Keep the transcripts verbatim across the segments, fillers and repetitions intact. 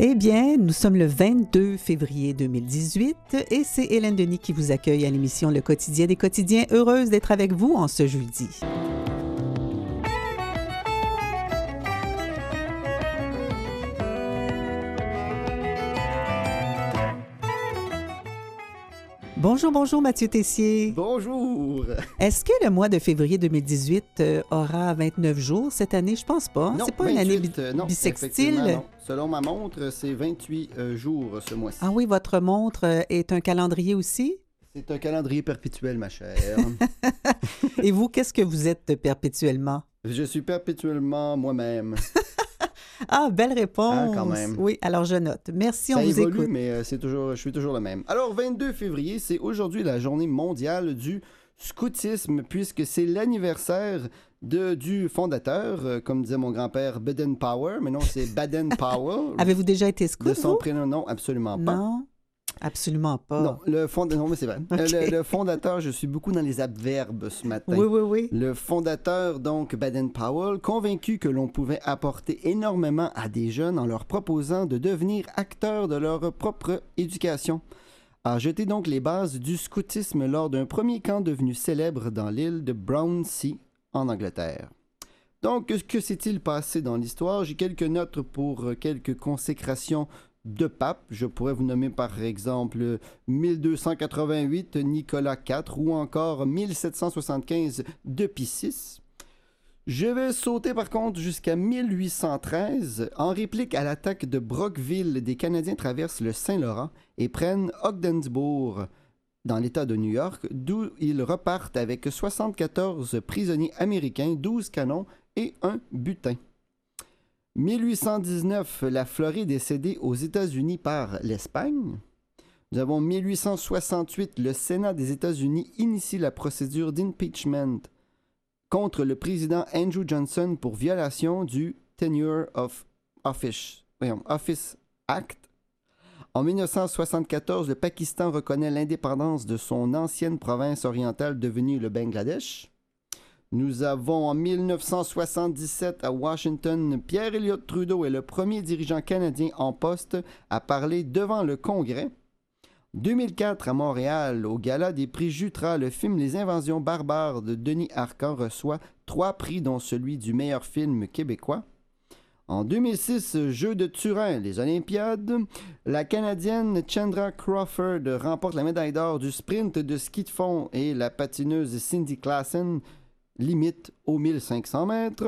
Eh bien, nous sommes le vingt-deux février deux mille dix-huit et c'est Hélène Denis qui vous accueille à l'émission Le Quotidien des quotidiens. Heureuse d'être avec vous en ce jeudi. Bonjour, bonjour Mathieu Tessier. Bonjour. Est-ce que le mois de février deux mille dix-huit euh, aura vingt-neuf jours cette année? Je pense pas. Non, c'est pas vingt-huit, une année bi- euh, non, bissextile? effectivement, non. Selon ma montre, c'est vingt-huit euh, jours ce mois-ci. Ah oui, votre montre euh, est un calendrier aussi? C'est un calendrier perpétuel, ma chère. Et vous, qu'est-ce que vous êtes perpétuellement? Je suis perpétuellement moi-même. Ah, belle réponse. Ah, quand même. Oui, alors je note. Merci, Ça on vous évolue, écoute. mais euh, c'est toujours, je suis toujours le même. Alors, vingt-deux février, c'est aujourd'hui la journée mondiale du scoutisme, puisque c'est l'anniversaire de, du fondateur, euh, comme disait mon grand-père, Baden-Powell, mais non, c'est Baden-Powell. Avez-vous déjà été scout, De son vous? prénom, non, absolument pas. Non, absolument pas. Non, le fondateur, non, mais c'est vrai. Euh, Ok. Le, le fondateur, je suis beaucoup dans les adverbes ce matin. Oui, oui, oui. Le fondateur, donc, Baden-Powell, convaincu que l'on pouvait apporter énormément à des jeunes en leur proposant de devenir acteurs de leur propre éducation, a jeté donc les bases du scoutisme lors d'un premier camp devenu célèbre dans l'île de Brownsea, en Angleterre. Donc, que, que s'est-il passé dans l'histoire? J'ai quelques notes pour euh, quelques consécrations de papes. Je pourrais vous nommer par exemple mille deux cent quatre-vingt-huit Nicolas quatre ou encore mille sept cent soixante-quinze de Pie six. Je vais sauter par contre jusqu'à mille huit cent treize. En réplique à l'attaque de Brockville, des Canadiens traversent le Saint-Laurent et prennent Ogdensburg dans l'État de New York, d'où ils repartent avec soixante-quatorze prisonniers américains, douze canons et un butin. mille huit cent dix-neuf, la Floride est cédée aux États-Unis par l'Espagne. Nous avons mille huit cent soixante-huit, le Sénat des États-Unis initie la procédure d'impeachment contre le président Andrew Johnson pour violation du Tenure of Office, voyons, Office Act. En mille neuf cent soixante-quatorze, le Pakistan reconnaît l'indépendance de son ancienne province orientale devenue le Bangladesh. Nous avons en mille neuf cent soixante-dix-sept à Washington, Pierre Elliott Trudeau est le premier dirigeant canadien en poste à parler devant le Congrès. deux mille quatre à Montréal, au Gala des prix Jutra, le film Les Invasions barbares de Denis Arcand reçoit trois prix dont celui du meilleur film québécois. En deux mille six, Jeux de Turin, les Olympiades, la Canadienne Chandra Crawford remporte la médaille d'or du sprint de ski de fond et la patineuse Cindy Klassen limite aux mille cinq cents mètres.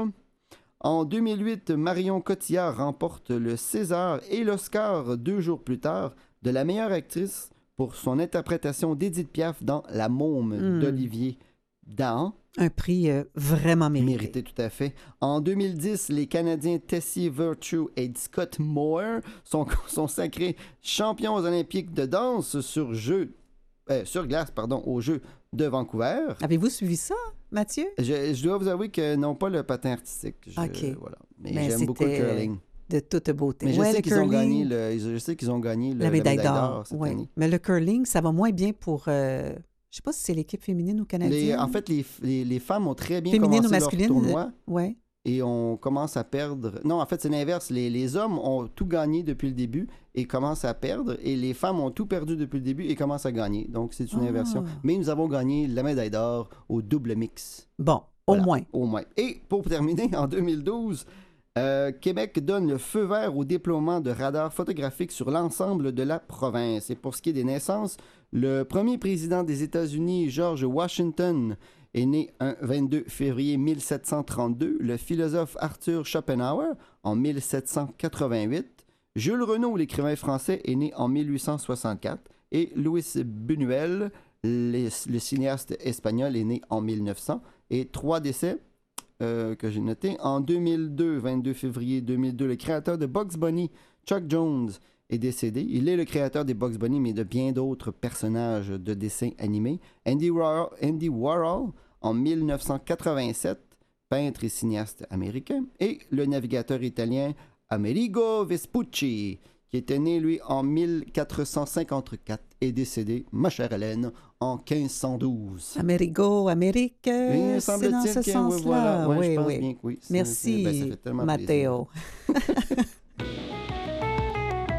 En deux mille huit, Marion Cotillard remporte le César et l'Oscar deux jours plus tard de la meilleure actrice pour son interprétation d'Édith Piaf dans La Môme Mm. d'Olivier Dahan. Un prix euh, vraiment mérité. Mérité, tout à fait. En deux mille dix, les Canadiens Tessie Virtue et Scott Moore sont, sont sacrés champions olympiques de danse sur, jeu, euh, sur glace pardon, aux Jeux de Vancouver. Avez-vous suivi ça, Mathieu? Je, je dois vous avouer que non pas le patin artistique. Je, OK. Voilà. Mais, Mais j'aime beaucoup le c'était, curling. De toute beauté. Mais je, Ouais, sais le qu'ils ont curling, gagné le, je sais qu'ils ont gagné le, la médaille d'or. cette Ouais. année. Mais le curling, ça va moins bien pour... euh, je sais pas si c'est l'équipe féminine ou canadienne. Les- en fait, les, les, les femmes ont très bien Féminine commencé ou masculine? leur tournoi. Ouais. Et on commence à perdre. Non, en fait, c'est l'inverse. Les, les hommes ont tout gagné depuis le début et commencent à perdre. Et les femmes ont tout perdu depuis le début et commencent à gagner. Donc, c'est une Ah. inversion. Mais nous avons gagné la médaille d'or au double mix. Bon, Voilà, au moins. Au moins. Et pour terminer, en deux mille douze, euh, Québec donne le feu vert au déploiement de radars photographiques sur l'ensemble de la province. Et pour ce qui est des naissances, le premier président des États-Unis, George Washington, est né un vingt-deux février mille sept cent trente-deux, le philosophe Arthur Schopenhauer en mille sept cent quatre-vingt-huit, Jules Renaud, l'écrivain français, est né en mille huit cent soixante-quatre et Luis Buñuel, le, le cinéaste espagnol, est né en mille neuf cents. Et trois décès euh, que j'ai notés. En deux mille deux, vingt-deux février deux mille deux, le créateur de Bugs Bunny, Chuck Jones, est décédé. Il est le créateur des Bugs Bunny, mais de bien d'autres personnages de dessins animés. Andy Warhol, Andy Warhol en mille neuf cent quatre-vingt-sept, peintre et cinéaste américain. Et le navigateur italien Amerigo Vespucci, qui était né, lui, en mille quatre cent cinquante-quatre et décédé, ma chère Hélène, en quinze cent douze. Amerigo, Amérique, Oui, c'est dans ce semble-t-il que, oui, sens-là. voilà. Ouais, oui, je pense oui. bien que oui. C'est- Merci, c'est- ben, ça fait tellement plaisir. Matteo.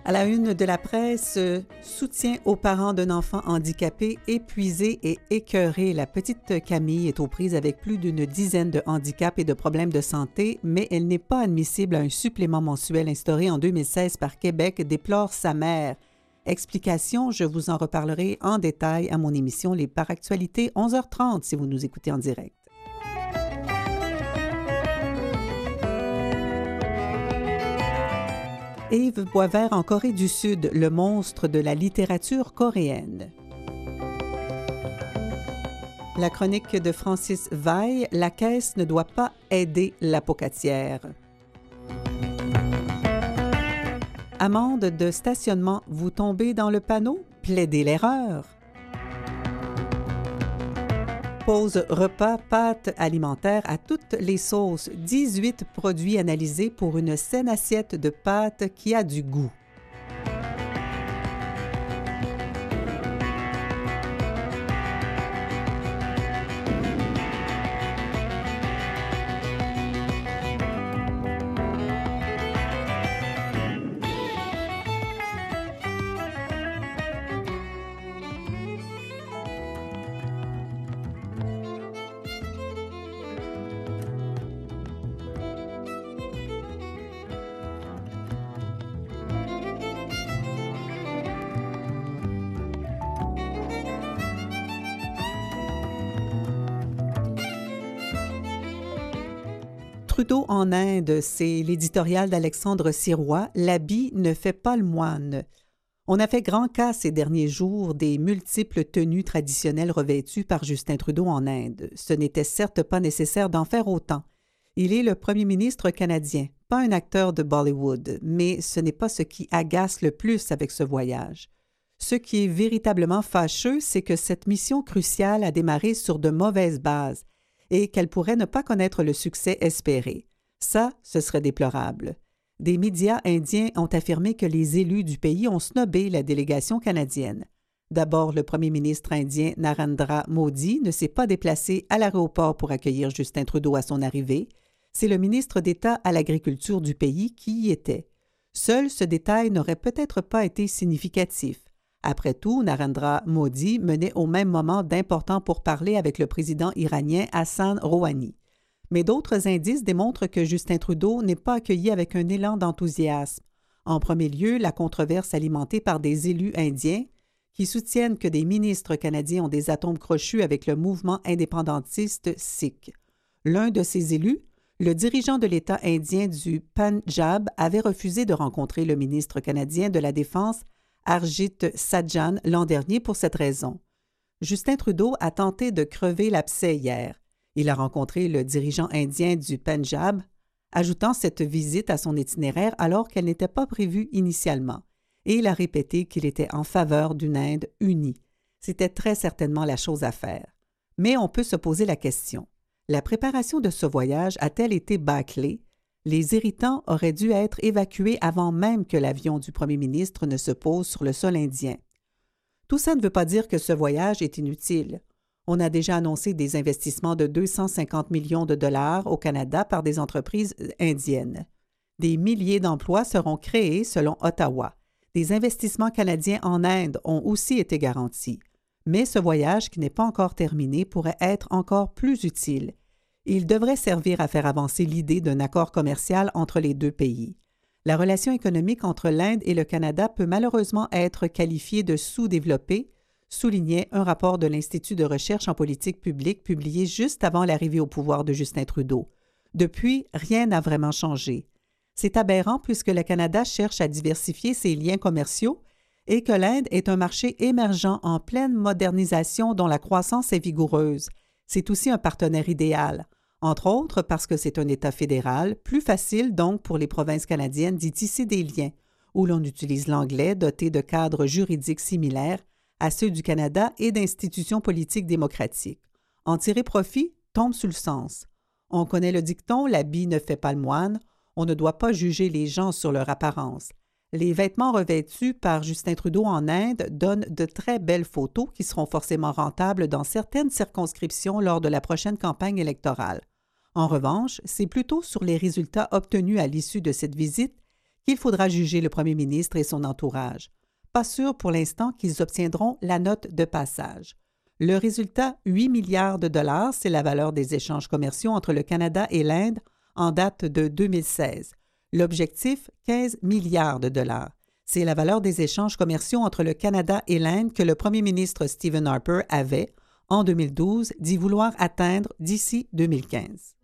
À la une de la presse, soutien aux parents d'un enfant handicapé épuisé et écœuré. La petite Camille est aux prises avec plus d'une dizaine de handicaps et de problèmes de santé, mais elle n'est pas admissible à un supplément mensuel instauré en deux mille seize par Québec, déplore sa mère. Explication, je vous en reparlerai en détail à mon émission Les Par Actualités, onze heures trente si vous nous écoutez en direct. Yves Boisvert en Corée du Sud, le monstre de la littérature coréenne. La chronique de Francis Veil, la caisse ne doit pas aider l'apocatière. Amende de stationnement, vous tombez dans le panneau? Plaidez l'erreur. Pause repas, pâtes alimentaires à toutes les sauces. dix-huit produits analysés pour une saine assiette de pâtes qui a du goût. Trudeau en Inde, c'est l'éditorial d'Alexandre Sirois, « L'habit ne fait pas le moine ». On a fait grand cas ces derniers jours des multiples tenues traditionnelles revêtues par Justin Trudeau en Inde. Ce n'était certes pas nécessaire d'en faire autant. Il est le premier ministre canadien, pas un acteur de Bollywood, mais ce n'est pas ce qui agace le plus avec ce voyage. Ce qui est véritablement fâcheux, c'est que cette mission cruciale a démarré sur de mauvaises bases et qu'elle pourrait ne pas connaître le succès espéré. Ça, ce serait déplorable. Des médias indiens ont affirmé que les élus du pays ont snobé la délégation canadienne. D'abord, le premier ministre indien Narendra Modi ne s'est pas déplacé à l'aéroport pour accueillir Justin Trudeau à son arrivée. C'est le ministre d'État à l'agriculture du pays qui y était. Seul ce détail n'aurait peut-être pas été significatif. Après tout, Narendra Modi menait au même moment d'importants pourparlers avec le président iranien Hassan Rouhani. Mais d'autres indices démontrent que Justin Trudeau n'est pas accueilli avec un élan d'enthousiasme. En premier lieu, la controverse alimentée par des élus indiens qui soutiennent que des ministres canadiens ont des atomes crochus avec le mouvement indépendantiste sikh. L'un de ces élus, le dirigeant de l'État indien du Pendjab, avait refusé de rencontrer le ministre canadien de la Défense Harjit Sajjan l'an dernier pour cette raison. Justin Trudeau a tenté de crever l'abcès hier. Il a rencontré le dirigeant indien du Pendjab, ajoutant cette visite à son itinéraire alors qu'elle n'était pas prévue initialement. Et il a répété qu'il était en faveur d'une Inde unie. C'était très certainement la chose à faire. Mais on peut se poser la question. La préparation de ce voyage a-t-elle été bâclée? Les irritants auraient dû être évacués avant même que l'avion du premier ministre ne se pose sur le sol indien. Tout ça ne veut pas dire que ce voyage est inutile. On a déjà annoncé des investissements de deux cent cinquante millions de dollars au Canada par des entreprises indiennes. Des milliers d'emplois seront créés selon Ottawa. Des investissements canadiens en Inde ont aussi été garantis. Mais ce voyage, qui n'est pas encore terminé, pourrait être encore plus utile. Il devrait servir à faire avancer l'idée d'un accord commercial entre les deux pays. La relation économique entre l'Inde et le Canada peut malheureusement être qualifiée de sous-développée, soulignait un rapport de l'Institut de recherche en politique publique publié juste avant l'arrivée au pouvoir de Justin Trudeau. Depuis, rien n'a vraiment changé. C'est aberrant puisque le Canada cherche à diversifier ses liens commerciaux et que l'Inde est un marché émergent en pleine modernisation dont la croissance est vigoureuse. C'est aussi un partenaire idéal. Entre autres parce que c'est un État fédéral, plus facile donc pour les provinces canadiennes d'y tisser des liens, où l'on utilise l'anglais doté de cadres juridiques similaires à ceux du Canada et d'institutions politiques démocratiques. En tirer profit tombe sous le sens. On connaît le dicton « l'habit ne fait pas le moine », on ne doit pas juger les gens sur leur apparence. Les vêtements revêtus par Justin Trudeau en Inde donnent de très belles photos qui seront forcément rentables dans certaines circonscriptions lors de la prochaine campagne électorale. En revanche, c'est plutôt sur les résultats obtenus à l'issue de cette visite qu'il faudra juger le premier ministre et son entourage. Pas sûr pour l'instant qu'ils obtiendront la note de passage. Le résultat, huit milliards de dollars, c'est la valeur des échanges commerciaux entre le Canada et l'Inde en date de deux mille seize. L'objectif, quinze milliards de dollars. C'est la valeur des échanges commerciaux entre le Canada et l'Inde que le premier ministre Stephen Harper avait, en deux mille douze, d'y vouloir atteindre d'ici deux mille quinze.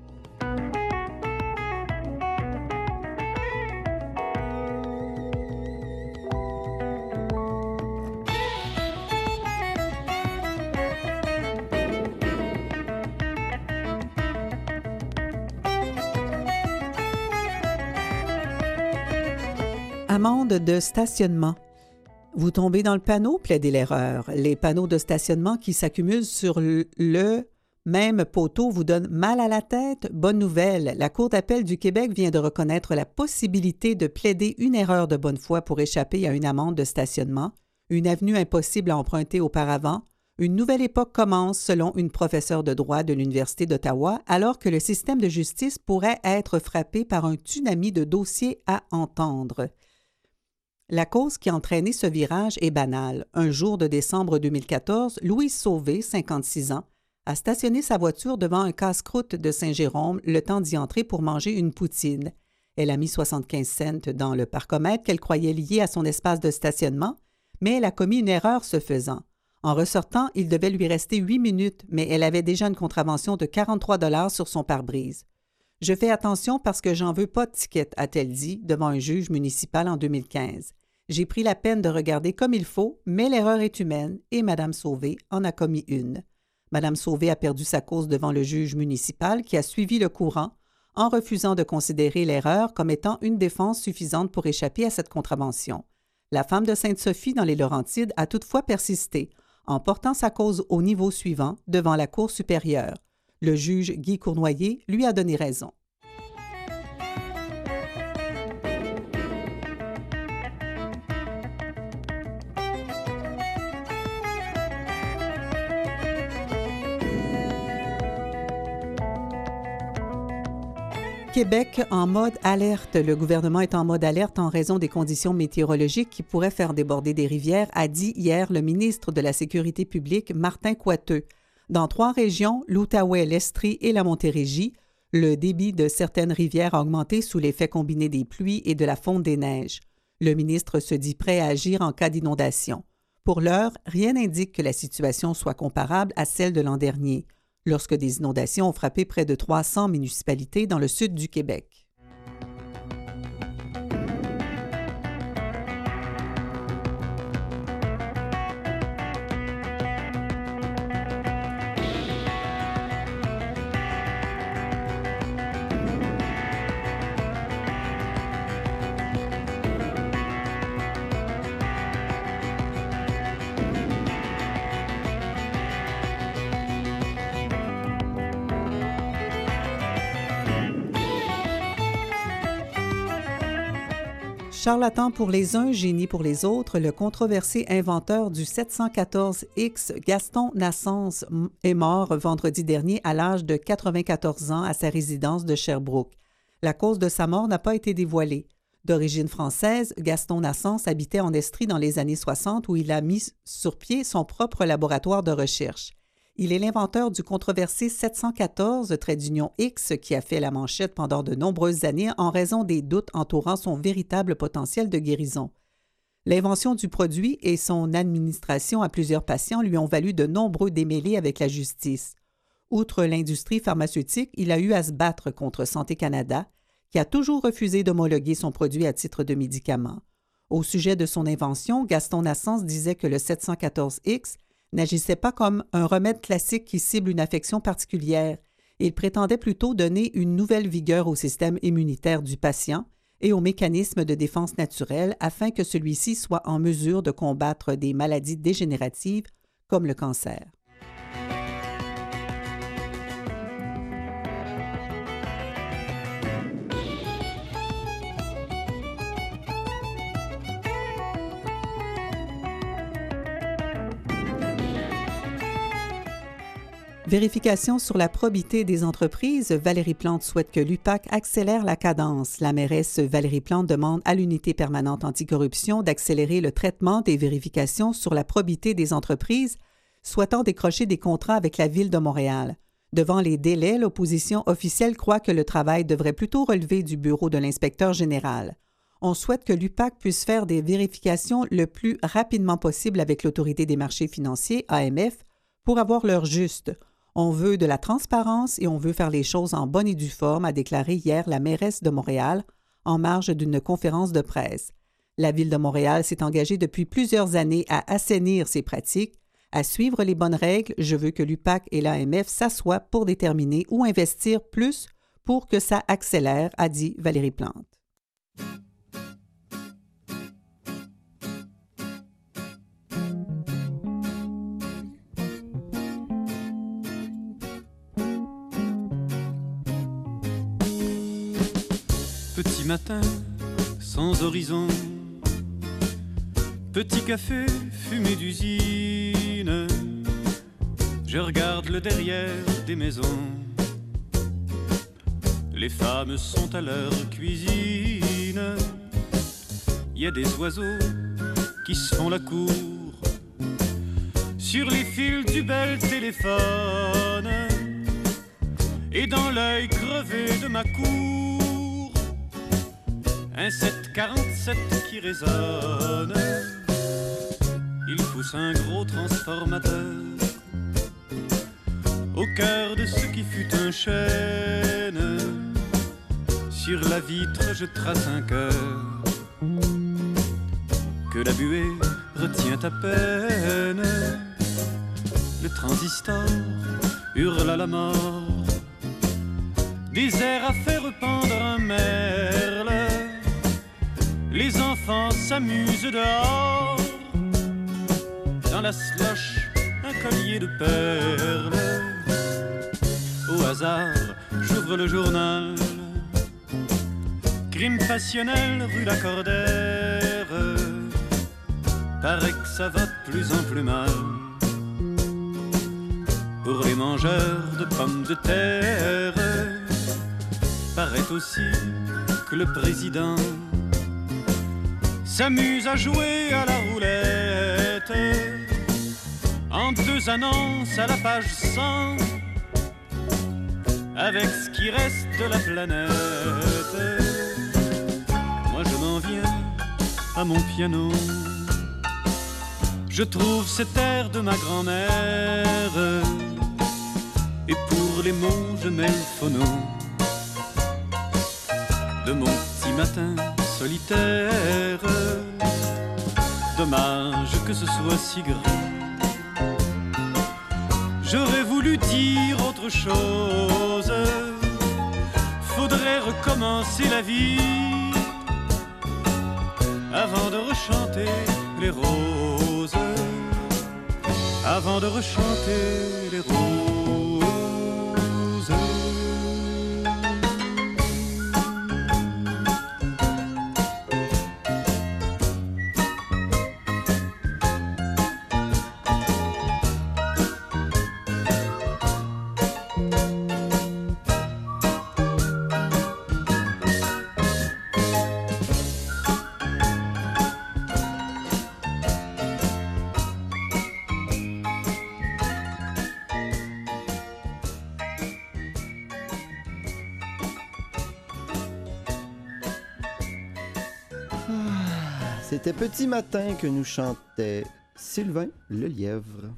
Amende de stationnement. Vous tombez dans le panneau, plaidez l'erreur. Les panneaux de stationnement qui s'accumulent sur le même poteau vous donnent mal à la tête? Bonne nouvelle, la Cour d'appel du Québec vient de reconnaître la possibilité de plaider une erreur de bonne foi pour échapper à une amende de stationnement, une avenue impossible à emprunter auparavant. Une nouvelle époque commence, selon une professeure de droit de l'Université d'Ottawa, alors que le système de justice pourrait être frappé par un tsunami de dossiers à entendre. La cause qui a entraîné ce virage est banale. Un jour de décembre deux mille quatorze, Louise Sauvé, cinquante-six ans, a stationné sa voiture devant un casse-croûte de Saint-Jérôme le temps d'y entrer pour manger une poutine. Elle a mis soixante-quinze cents dans le parcomètre qu'elle croyait lié à son espace de stationnement, mais elle a commis une erreur ce faisant. En ressortant, il devait lui rester huit minutes, mais elle avait déjà une contravention de quarante-trois dollars sur son pare-brise. « Je fais attention parce que j'en veux pas de ticket », a-t-elle dit devant un juge municipal en deux mille quinze. J'ai pris la peine de regarder comme il faut, mais l'erreur est humaine et Mme Sauvé en a commis une. Mme Sauvé a perdu sa cause devant le juge municipal qui a suivi le courant en refusant de considérer l'erreur comme étant une défense suffisante pour échapper à cette contravention. La femme de Sainte-Sophie dans les Laurentides a toutefois persisté en portant sa cause au niveau suivant devant la Cour supérieure. Le juge Guy Cournoyer lui a donné raison. Québec en mode alerte. Le gouvernement est en mode alerte en raison des conditions météorologiques qui pourraient faire déborder des rivières, a dit hier le ministre de la Sécurité publique, Martin Coiteux. Dans trois régions, l'Outaouais, l'Estrie et la Montérégie, le débit de certaines rivières a augmenté sous l'effet combiné des pluies et de la fonte des neiges. Le ministre se dit prêt à agir en cas d'inondation. Pour l'heure, rien n'indique que la situation soit comparable à celle de l'an dernier, lorsque des inondations ont frappé près de trois cents municipalités dans le sud du Québec. Charlatan pour les uns, génie pour les autres, le controversé inventeur du sept cent quatorze X, Gaston Nassens, est mort vendredi dernier à l'âge de quatre-vingt-quatorze ans à sa résidence de Sherbrooke. La cause de sa mort n'a pas été dévoilée. D'origine française, Gaston Nassens habitait en Estrie dans les années soixante où il a mis sur pied son propre laboratoire de recherche. Il est l'inventeur du controversé sept cent quatorze, trait d'union X, qui a fait la manchette pendant de nombreuses années en raison des doutes entourant son véritable potentiel de guérison. L'invention du produit et son administration à plusieurs patients lui ont valu de nombreux démêlés avec la justice. Outre l'industrie pharmaceutique, il a eu à se battre contre Santé Canada, qui a toujours refusé d'homologuer son produit à titre de médicament. Au sujet de son invention, Gaston Nassens disait que le sept cent quatorze X n'agissait pas comme un remède classique qui cible une affection particulière. Il prétendait plutôt donner une nouvelle vigueur au système immunitaire du patient et au mécanisme de défense naturelle afin que celui-ci soit en mesure de combattre des maladies dégénératives comme le cancer. Vérification sur la probité des entreprises. Valérie Plante souhaite que l'U P A C accélère la cadence. La mairesse Valérie Plante demande à l'Unité permanente anticorruption d'accélérer le traitement des vérifications sur la probité des entreprises souhaitant décrocher des contrats avec la Ville de Montréal. Devant les délais, l'opposition officielle croit que le travail devrait plutôt relever du bureau de l'inspecteur général. On souhaite que l'U P A C puisse faire des vérifications le plus rapidement possible avec l'Autorité des marchés financiers, A M F, pour avoir l'heure juste. On veut de la transparence et on veut faire les choses en bonne et due forme, a déclaré hier la mairesse de Montréal en marge d'une conférence de presse. La Ville de Montréal s'est engagée depuis plusieurs années à assainir ses pratiques, à suivre les bonnes règles. Je veux que l'U P A C et l'A M F s'assoient pour déterminer où investir plus pour que ça accélère, a dit Valérie Plante. Petit matin, sans horizon, petit café fumé d'usine, je regarde le derrière des maisons. Les femmes sont à leur cuisine, il y a des oiseaux qui se font la cour sur les fils du bel téléphone, et dans l'œil crevé de ma cour, un sept quarante-sept qui résonne. Il pousse un gros transformateur au cœur de ce qui fut un chêne. Sur la vitre je trace un cœur que la buée retient à peine. Le transistor hurle à la mort, des airs à faire pendre un merle. Les enfants s'amusent dehors, dans la slush, un collier de perles. Au hasard, j'ouvre le journal, crime passionnel rue Lacordaire. Paraît que ça va de plus en plus mal pour les mangeurs de pommes de terre. Paraît aussi que le président s'amuse à jouer à la roulette en deux annonces à la page cent, avec ce qui reste de la planète. Moi je m'en viens à mon piano, je trouve cet air de ma grand-mère, et pour les mots je mets le phono de mon petit matin solitaire. Dommage que ce soit si grand, j'aurais voulu dire autre chose. Faudrait recommencer la vie avant de rechanter les roses, avant de rechanter les roses. C'était Petit Matin que nous chantait Sylvain Lelièvre.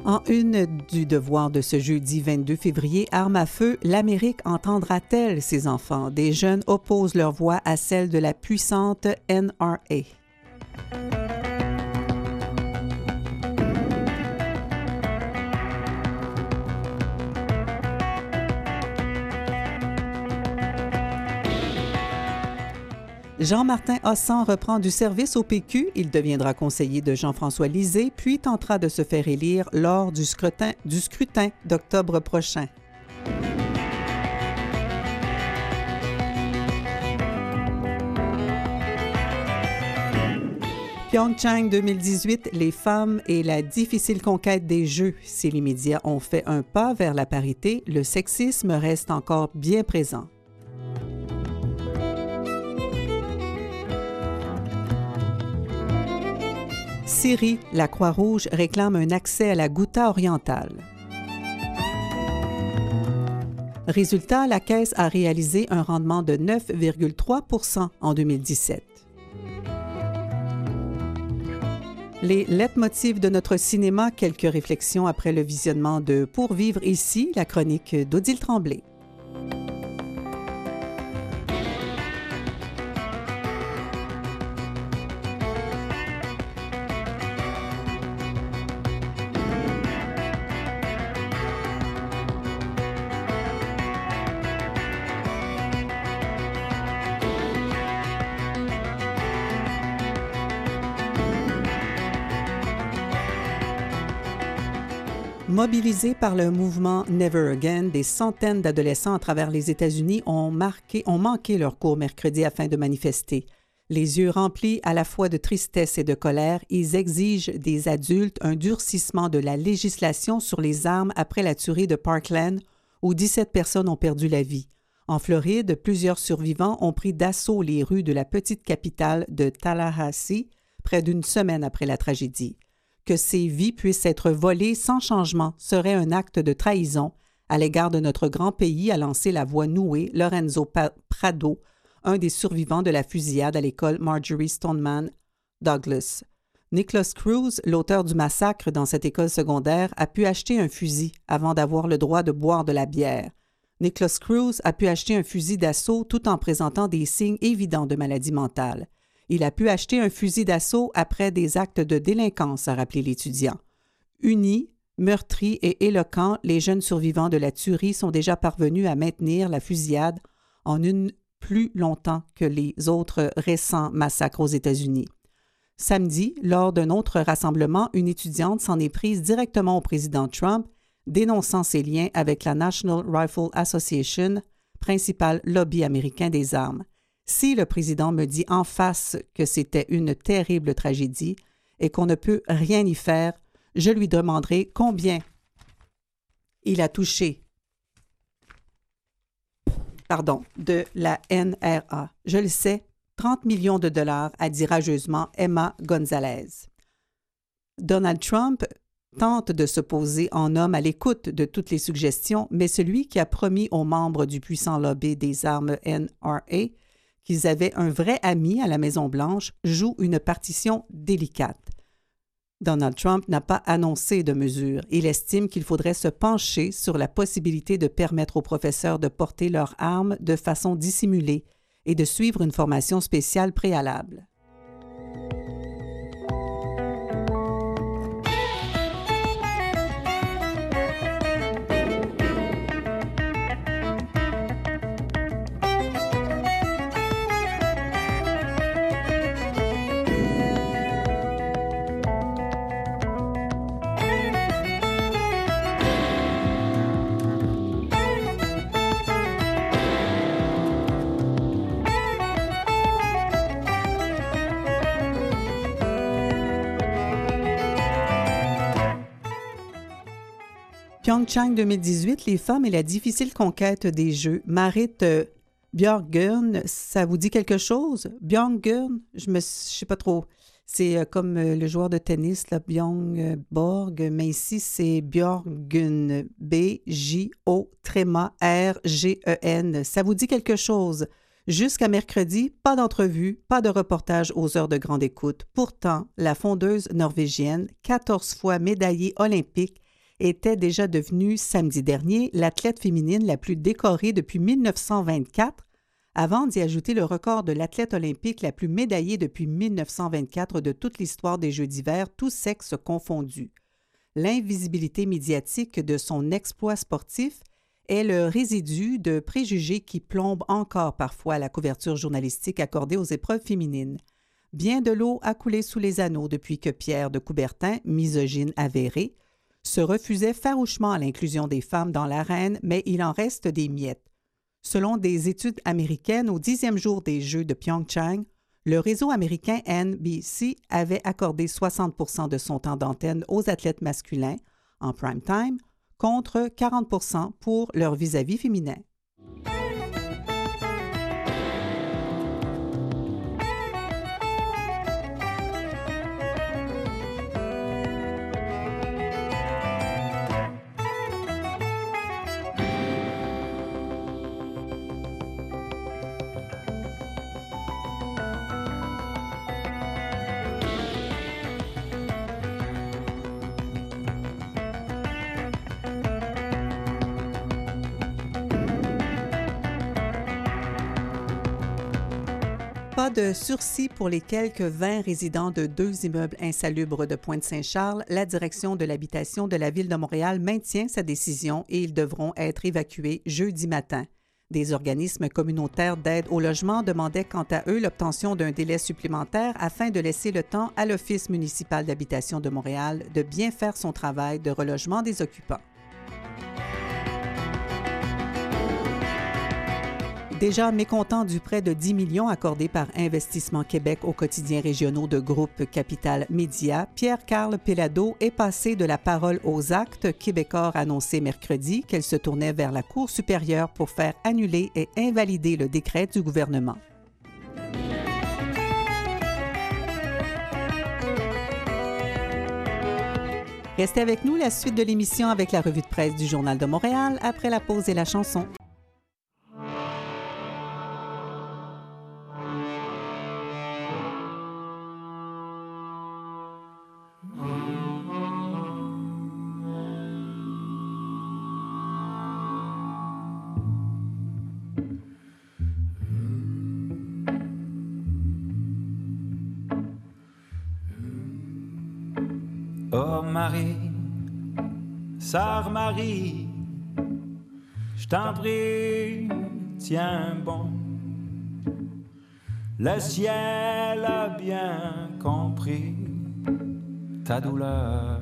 En une du devoir de ce jeudi vingt-deux février, arme à feu, l'Amérique entendra-t-elle ses enfants? Des jeunes opposent leur voix à celle de la puissante N R A. Jean-Martin Hossan reprend du service au P Q. Il deviendra conseiller de Jean-François Lisée, puis tentera de se faire élire lors du scrutin, du scrutin d'octobre prochain. Pyeongchang deux mille dix-huit, les femmes et la difficile conquête des Jeux. Si les médias ont fait un pas vers la parité, le sexisme reste encore bien présent. Syrie, la Croix-Rouge réclame un accès à la Ghouta orientale. Résultat, la Caisse a réalisé un rendement de neuf virgule trois pour cent en deux mille dix-sept. Les leitmotifs de notre cinéma, quelques réflexions après le visionnement de Pour vivre ici, la chronique d'Odile Tremblay. Mobilisés par le mouvement Never Again, des centaines d'adolescents à travers les États-Unis ont, marqué, ont manqué leur cours mercredi afin de manifester. Les yeux remplis à la fois de tristesse et de colère, ils exigent des adultes un durcissement de la législation sur les armes après la tuerie de Parkland, où dix-sept personnes ont perdu la vie. En Floride, plusieurs survivants ont pris d'assaut les rues de la petite capitale de Tallahassee près d'une semaine après la tragédie. Que ces vies puissent être volées sans changement serait un acte de trahison à l'égard de notre grand pays, a lancé la voix nouée Lorenzo Prado, un des survivants de la fusillade à l'école Marjory Stoneman Douglas. Nicholas Cruz, l'auteur du massacre dans cette école secondaire, a pu acheter un fusil avant d'avoir le droit de boire de la bière. Nicholas Cruz a pu acheter un fusil d'assaut tout en présentant des signes évidents de maladie mentale. Il a pu acheter un fusil d'assaut après des actes de délinquance, a rappelé l'étudiant. Unis, meurtris et éloquents, les jeunes survivants de la tuerie sont déjà parvenus à maintenir la fusillade en une plus longtemps que les autres récents massacres aux États-Unis. Samedi, lors d'un autre rassemblement, une étudiante s'en est prise directement au président Trump, dénonçant ses liens avec la National Rifle Association, principal lobby américain des armes. Si le président me dit en face que c'était une terrible tragédie et qu'on ne peut rien y faire, je lui demanderai combien il a touché pardon, de la N R A. Je le sais, trente millions de dollars, a dit rageusement Emma Gonzalez. Donald Trump tente de se poser en homme à l'écoute de toutes les suggestions, mais celui qui a promis aux membres du puissant lobby des armes N R A qu'ils avaient un vrai ami à la Maison-Blanche, joue une partition délicate. Donald Trump n'a pas annoncé de mesures. Il estime qu'il faudrait se pencher sur la possibilité de permettre aux professeurs de porter leurs armes de façon dissimulée et de suivre une formation spéciale préalable. Pyeongchang deux mille dix-huit, les femmes et la difficile conquête des Jeux. Marit euh, Bjørgen, ça vous dit quelque chose? Bjørgen, je ne sais pas trop. C'est euh, comme euh, le joueur de tennis, là, Bjørn Borg, mais ici c'est Bjørgen, B J O R G E N. Ça vous dit quelque chose? Jusqu'à mercredi, pas d'entrevue, pas de reportage aux heures de grande écoute. Pourtant, la fondeuse norvégienne, quatorze fois médaillée olympique, était déjà devenue, samedi dernier, l'athlète féminine la plus décorée depuis mille neuf cent vingt-quatre, avant d'y ajouter le record de l'athlète olympique la plus médaillée depuis mille neuf cent vingt-quatre de toute l'histoire des Jeux d'hiver, tous sexes confondus. L'invisibilité médiatique de son exploit sportif est le résidu de préjugés qui plombent encore parfois la couverture journalistique accordée aux épreuves féminines. Bien de l'eau a coulé sous les anneaux depuis que Pierre de Coubertin, misogyne avéré, se refusait farouchement à l'inclusion des femmes dans l'arène, mais il en reste des miettes. Selon des études américaines, au dixième jour des Jeux de Pyeongchang, le réseau américain N B C avait accordé soixante pour cent de son temps d'antenne aux athlètes masculins en prime time, contre quarante pour cent pour leur vis-à-vis féminin. Pas de sursis pour les quelques vingt résidents de deux immeubles insalubres de Pointe-Saint-Charles. La direction de l'habitation de la Ville de Montréal maintient sa décision et ils devront être évacués jeudi matin. Des organismes communautaires d'aide au logement demandaient quant à eux l'obtention d'un délai supplémentaire afin de laisser le temps à l'Office municipal d'habitation de Montréal de bien faire son travail de relogement des occupants. Déjà mécontent du prêt de dix millions accordé par Investissement Québec aux quotidiens régionaux de groupe Capital Média, Pierre-Carl Péladeau est passé de la parole aux actes. Québecor a annoncé mercredi qu'elle se tournait vers la Cour supérieure pour faire annuler et invalider le décret du gouvernement. Restez avec nous, la suite de l'émission avec la revue de presse du Journal de Montréal après la pause et la chanson. Oh Marie, Sœur Marie, je t'en prie, tiens bon. Le ciel a bien compris ta douleur.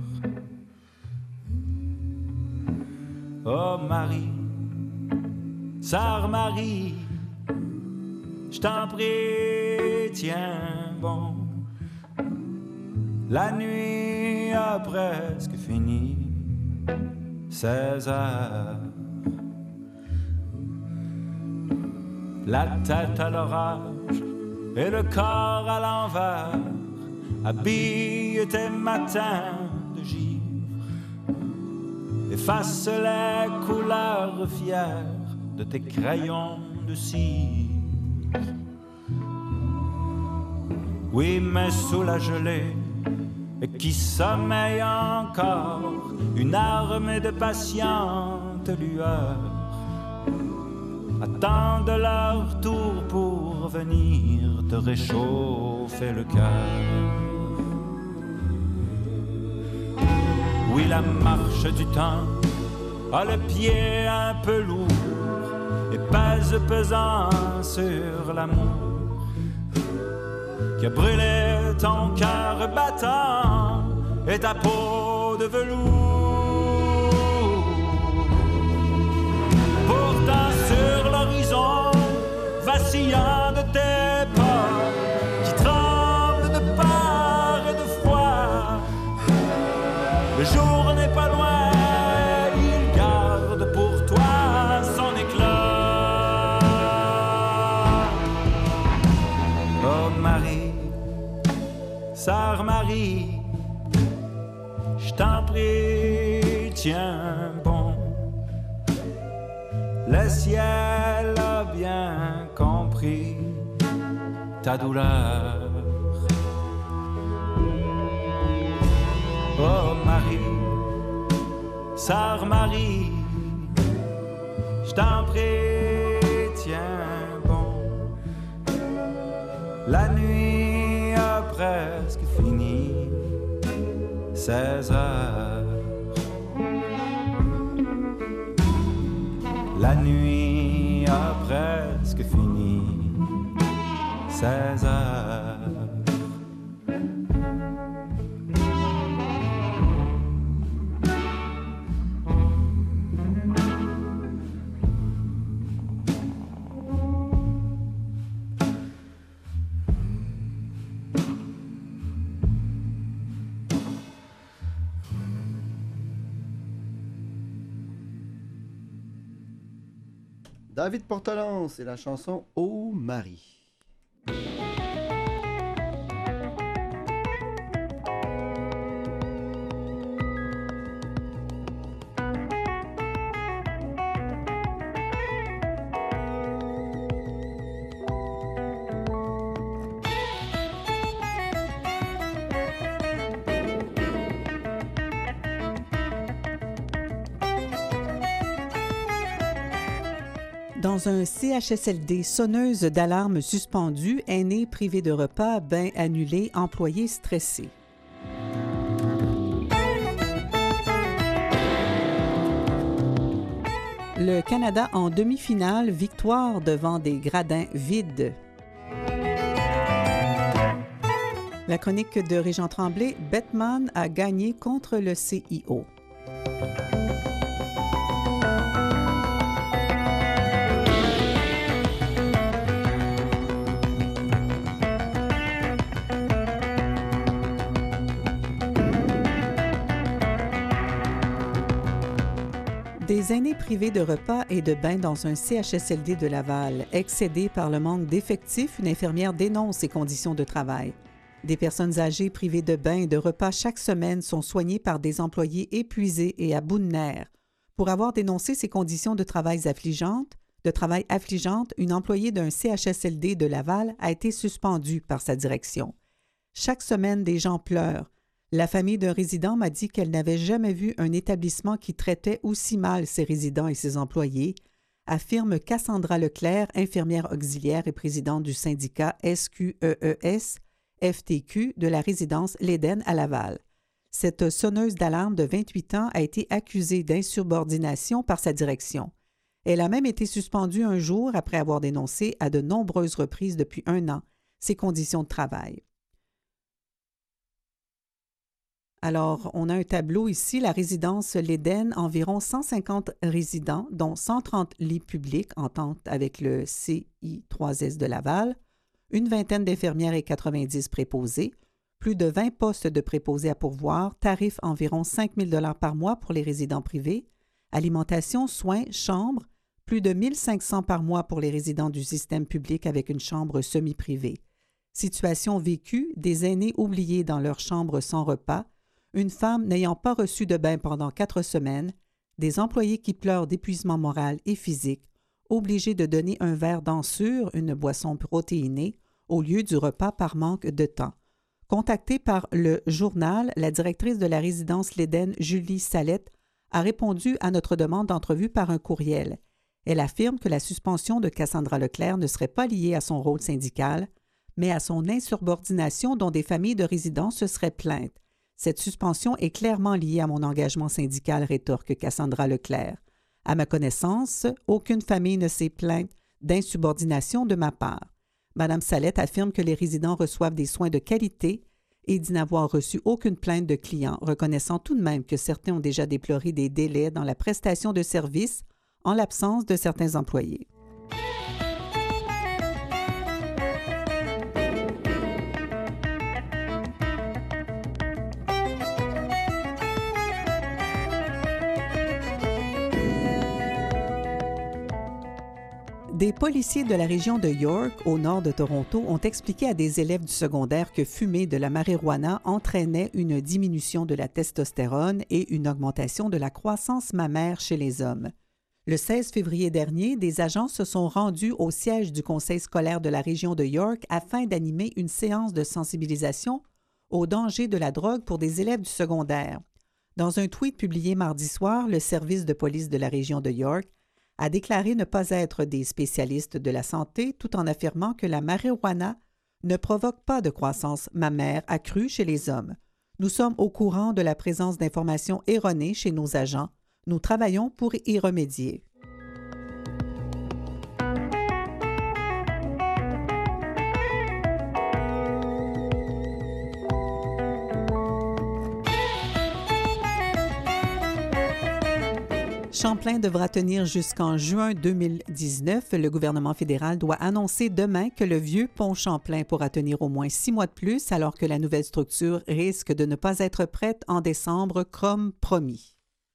Oh Marie, Sœur Marie, je t'en prie, tiens bon. La nuit a presque fini, seize heures. La tête à l'orage et le corps à l'envers, habille tes matins de givre, efface les couleurs fières de tes crayons de cire. Oui, mais sous la gelée, et qui sommeille encore, une armée de patientes lueurs attendent leur tour pour venir te réchauffer le cœur. Oui, la marche du temps a le pied un peu lourd et pèse pesant sur l'amour qui a brûlé ton cœur battant et ta peau de velours. Pourtant sur l'horizon vacillant de tes pas qui tremblent de peur et de froid, le jour n'est pas loin, il garde pour toi son éclat. Oh Marie, Sœur Marie, je t'en prie, tiens bon. Le ciel a bien compris ta douleur. Oh Marie, Sœur Marie, je t'en prie, tiens bon. La nuit a presque fini, seize heures. La nuit a presque fini, seize heures. David Portelance et la chanson « Oh Marie ». Dans un C H S L D, sonneuse d'alarme suspendue, aîné privé de repas, bain annulé, employé stressé. Le Canada en demi-finale, victoire devant des gradins vides. La chronique de Régent Tremblay, Bettman a gagné contre le C I O. Des aînés privés de repas et de bains dans un C H S L D de Laval. Excédés par le manque d'effectifs, une infirmière dénonce ses conditions de travail. Des personnes âgées privées de bains et de repas chaque semaine sont soignées par des employés épuisés et à bout de nerfs. Pour avoir dénoncé ces conditions de travail affligeantes, de travail affligeantes, une employée d'un C H S L D de Laval a été suspendue par sa direction. Chaque semaine, des gens pleurent. La famille d'un résident m'a dit qu'elle n'avait jamais vu un établissement qui traitait aussi mal ses résidents et ses employés, affirme Cassandra Leclerc, infirmière auxiliaire et présidente du syndicat S Q E E S F T Q de la résidence L'Éden à Laval. Cette sonneuse d'alarme de vingt-huit ans a été accusée d'insubordination par sa direction. Elle a même été suspendue un jour après avoir dénoncé à de nombreuses reprises depuis un an ses conditions de travail. Alors, on a un tableau ici, la résidence L'Éden, environ cent cinquante résidents, dont cent trente lits publics, entente avec le C I trois S de Laval, une vingtaine d'infirmières et quatre-vingt-dix préposés, plus de vingt postes de préposés à pourvoir, tarif environ cinq mille dollars par mois pour les résidents privés, alimentation, soins, chambres, plus de mille cinq cents par mois pour les résidents du système public avec une chambre semi-privée. Situation vécue, des aînés oubliés dans leur chambre sans repas, une femme n'ayant pas reçu de bain pendant quatre semaines, des employés qui pleurent d'épuisement moral et physique, obligés de donner un verre d'ensure, une boisson protéinée, au lieu du repas par manque de temps. Contactée par le journal, la directrice de la résidence L'Éden, Julie Salette, a répondu à notre demande d'entrevue par un courriel. Elle affirme que la suspension de Cassandra Leclerc ne serait pas liée à son rôle syndical, mais à son insubordination dont des familles de résidents se seraient plaintes. Cette suspension est clairement liée à mon engagement syndical, rétorque Cassandra Leclerc. À ma connaissance, aucune famille ne s'est plainte d'insubordination de ma part. Madame Salette affirme que les résidents reçoivent des soins de qualité et dit n'avoir reçu aucune plainte de clients, reconnaissant tout de même que certains ont déjà déploré des délais dans la prestation de services en l'absence de certains employés. Des policiers de la région de York, au nord de Toronto, ont expliqué à des élèves du secondaire que fumer de la marijuana entraînait une diminution de la testostérone et une augmentation de la croissance mammaire chez les hommes. Le seize février dernier, des agents se sont rendus au siège du conseil scolaire de la région de York afin d'animer une séance de sensibilisation au danger de la drogue pour des élèves du secondaire. Dans un tweet publié mardi soir, le service de police de la région de York a déclaré ne pas être des spécialistes de la santé tout en affirmant que la marijuana ne provoque pas de croissance mammaire accrue chez les hommes. Nous sommes au courant de la présence d'informations erronées chez nos agents. Nous travaillons pour y remédier. Champlain devra tenir jusqu'en juin deux mille dix-neuf. Le gouvernement fédéral doit annoncer demain que le vieux pont Champlain pourra tenir au moins six mois de plus, alors que la nouvelle structure risque de ne pas être prête en décembre, comme promis.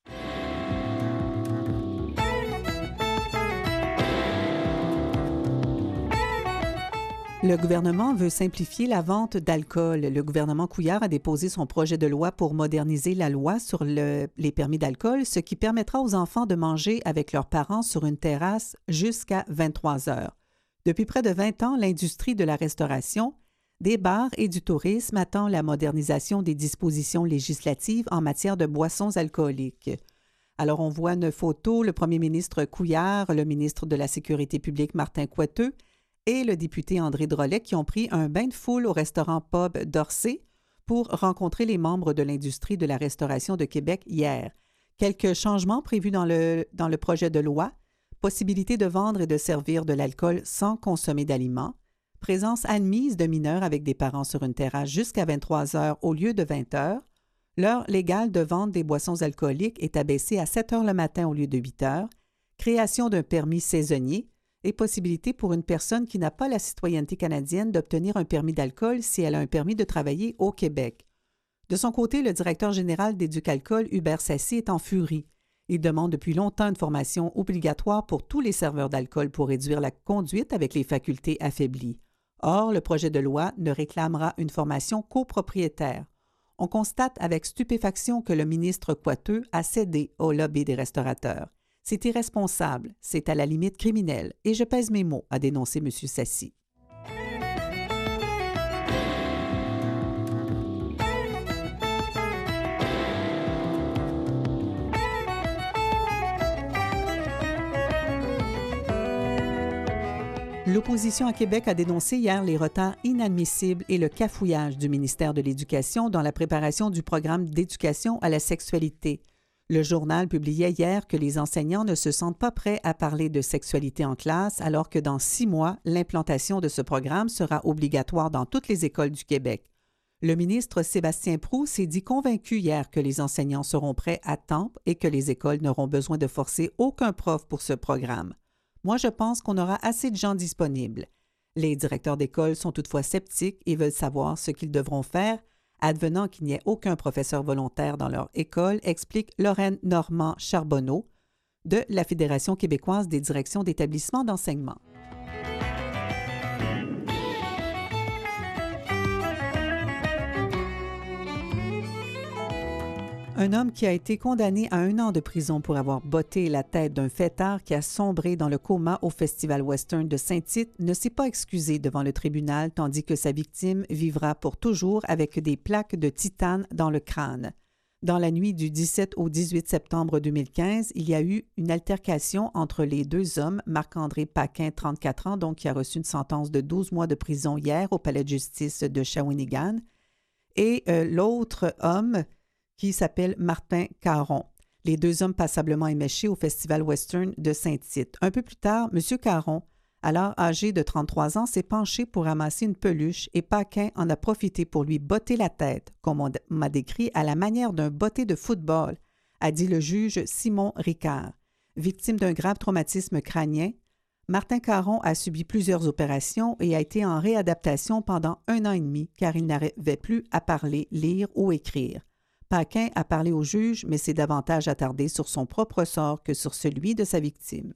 Le gouvernement veut simplifier la vente d'alcool. Le gouvernement Couillard a déposé son projet de loi pour moderniser la loi sur le, les permis d'alcool, ce qui permettra aux enfants de manger avec leurs parents sur une terrasse jusqu'à vingt-trois heures. Depuis près de vingt ans, l'industrie de la restauration, des bars et du tourisme attend la modernisation des dispositions législatives en matière de boissons alcooliques. Alors, on voit une photo, le premier ministre Couillard, le ministre de la Sécurité publique Martin Coiteux, et le député André Drolet qui ont pris un bain de foule au restaurant Pub d'Orsay pour rencontrer les membres de l'industrie de la restauration de Québec hier. Quelques changements prévus dans le, dans le projet de loi, possibilité de vendre et de servir de l'alcool sans consommer d'aliments, présence admise de mineurs avec des parents sur une terrasse jusqu'à vingt-trois heures au lieu de vingt heures, l'heure légale de vente des boissons alcooliques est abaissée à sept heures le matin au lieu de huit heures, création d'un permis saisonnier, et possibilité pour une personne qui n'a pas la citoyenneté canadienne d'obtenir un permis d'alcool si elle a un permis de travailler au Québec. De son côté, le directeur général d'Éducalcool, Hubert Sassi, est en furie. Il demande depuis longtemps une formation obligatoire pour tous les serveurs d'alcool pour réduire la conduite avec les facultés affaiblies. Or, le projet de loi ne réclamera une formation copropriétaire. On constate avec stupéfaction que le ministre Coiteux a cédé au lobby des restaurateurs. C'est irresponsable, c'est à la limite criminel, et je pèse mes mots, a dénoncé M. Sassi. L'opposition à Québec a dénoncé hier les retards inadmissibles et le cafouillage du ministère de l'Éducation dans la préparation du programme d'éducation à la sexualité. Le journal publiait hier que les enseignants ne se sentent pas prêts à parler de sexualité en classe, alors que dans six mois, l'implantation de ce programme sera obligatoire dans toutes les écoles du Québec. Le ministre Sébastien Proulx s'est dit convaincu hier que les enseignants seront prêts à temps et que les écoles n'auront besoin de forcer aucun prof pour ce programme. Moi, je pense qu'on aura assez de gens disponibles. Les directeurs d'école sont toutefois sceptiques et veulent savoir ce qu'ils devront faire, advenant qu'il n'y ait aucun professeur volontaire dans leur école, explique Lorraine Normand-Charbonneau de la Fédération québécoise des directions d'établissements d'enseignement. Un homme qui a été condamné à un an de prison pour avoir botté la tête d'un fêtard qui a sombré dans le coma au Festival Western de Saint-Tite ne s'est pas excusé devant le tribunal, tandis que sa victime vivra pour toujours avec des plaques de titane dans le crâne. Dans la nuit du dix-sept au dix-huit septembre deux mille quinze, il y a eu une altercation entre les deux hommes, Marc-André Paquin, trente-quatre ans, donc qui a reçu une sentence de douze mois de prison hier au palais de justice de Shawinigan, et euh, l'autre homme qui s'appelle Martin Caron. Les deux hommes passablement éméchés au Festival Western de Saint-Tite. Un peu plus tard, M. Caron, alors âgé de trente-trois ans, s'est penché pour ramasser une peluche et Paquin en a profité pour lui botter la tête, comme on m'a décrit, à la manière d'un botté de football, a dit le juge Simon Ricard. Victime d'un grave traumatisme crânien, Martin Caron a subi plusieurs opérations et a été en réadaptation pendant un an et demi car il n'arrivait plus à parler, lire ou écrire. Paquin a parlé au juge, mais s'est davantage attardé sur son propre sort que sur celui de sa victime.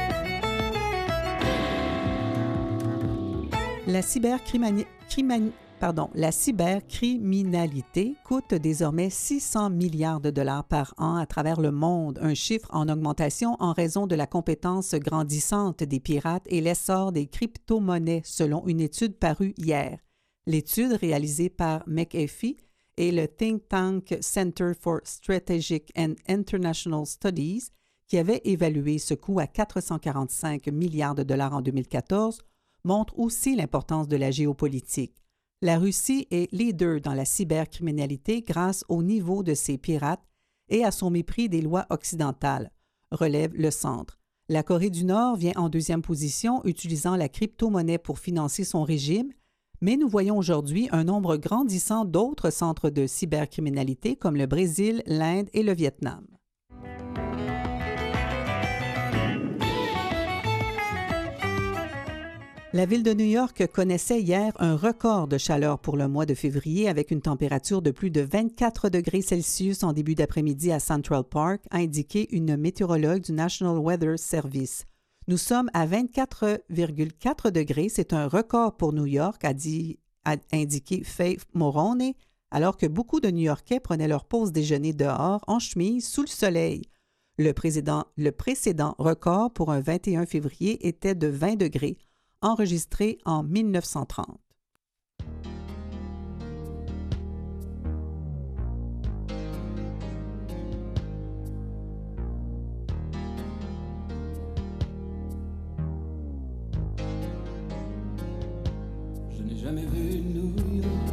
La cybercriminalité Pardon, la cybercriminalité coûte désormais six cents milliards de dollars par an à travers le monde, un chiffre en augmentation en raison de la compétence grandissante des pirates et l'essor des crypto-monnaies, selon une étude parue hier. L'étude réalisée par McAfee et le think tank Center for Strategic and International Studies, qui avait évalué ce coût à quatre cent quarante-cinq milliards de dollars en deux mille quatorze, montre aussi l'importance de la géopolitique. La Russie est leader dans la cybercriminalité grâce au niveau de ses pirates et à son mépris des lois occidentales, relève le Centre. La Corée du Nord vient en deuxième position, utilisant la crypto-monnaie pour financer son régime, mais nous voyons aujourd'hui un nombre grandissant d'autres centres de cybercriminalité comme le Brésil, l'Inde et le Vietnam. La ville de New York connaissait hier un record de chaleur pour le mois de février avec une température de plus de vingt-quatre degrés Celsius en début d'après-midi à Central Park, a indiqué une météorologue du National Weather Service. Nous sommes à vingt-quatre virgule quatre degrés, c'est un record pour New York, a, dit, a indiqué Faith Morone, alors que beaucoup de New-Yorkais prenaient leur pause déjeuner dehors en chemise sous le soleil. Le, précédent, le précédent record pour un vingt et un février était de vingt degrés, enregistré en mille neuf cent trente. Je n'ai jamais vu New York,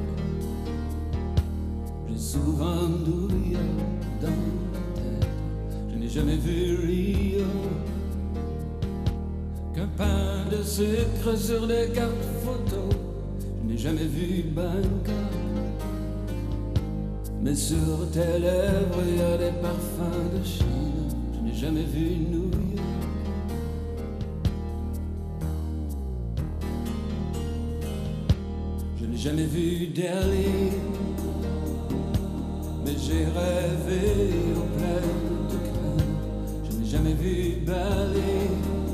j'ai souvent New York dans la tête. Je n'ai jamais vu Rio, qu'un pain de sucre sur des cartes photos. Je n'ai jamais vu Bangkok, mais sur tes lèvres il y a des parfums de Chine. Je n'ai jamais vu New York. Je n'ai jamais vu Delhi, mais j'ai rêvé au plein de crème. Je n'ai jamais vu Bali,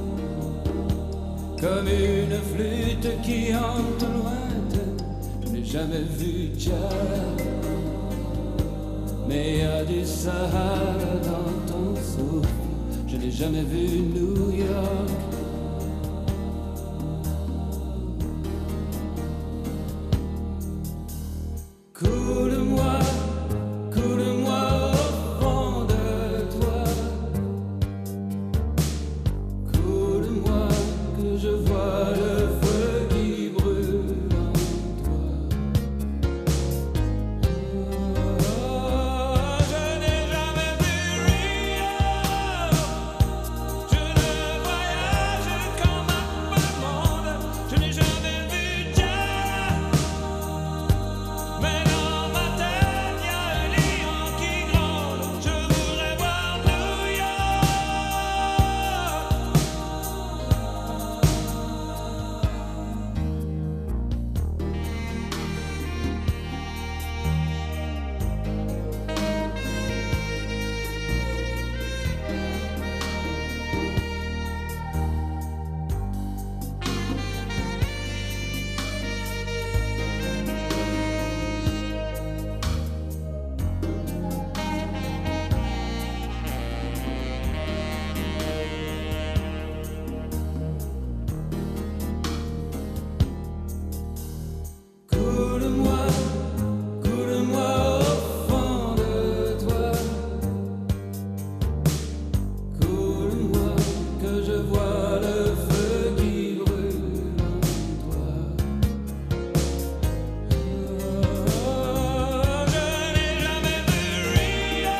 comme une flûte qui hante lointaine. Je n'ai jamais vu Djerba, mais il y a du Sahara dans ton souffle. Je n'ai jamais vu New York. Coule-moi, coule-moi au fond de toi. Coule-moi que je vois le feu qui brûle en toi. Oh, je n'ai jamais vu Rio. Je ne voyage qu'en mappant le monde. Je n'ai jamais vu Djerba, mais dans ma tête il y a un lion qui gronde. Je voudrais voir New York. Coule-moi, coule-moi au fond de toi. Coule-moi que je vois le feu qui brûle en toi. Oh, je n'ai jamais vu Rio.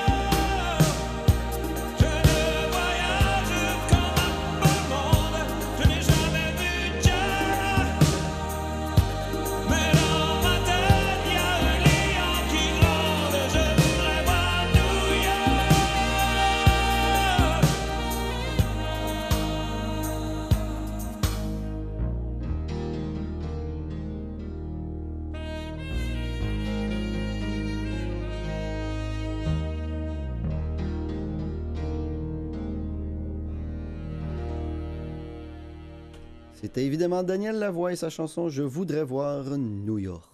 Je ne voyage qu'en mappant le monde. Je n'ai jamais vu Djerba, mais dans ma tête il y a un lion qui gronde. Je voudrais voir New York. C'était évidemment Daniel Lavoie et sa chanson « Je voudrais voir New York ».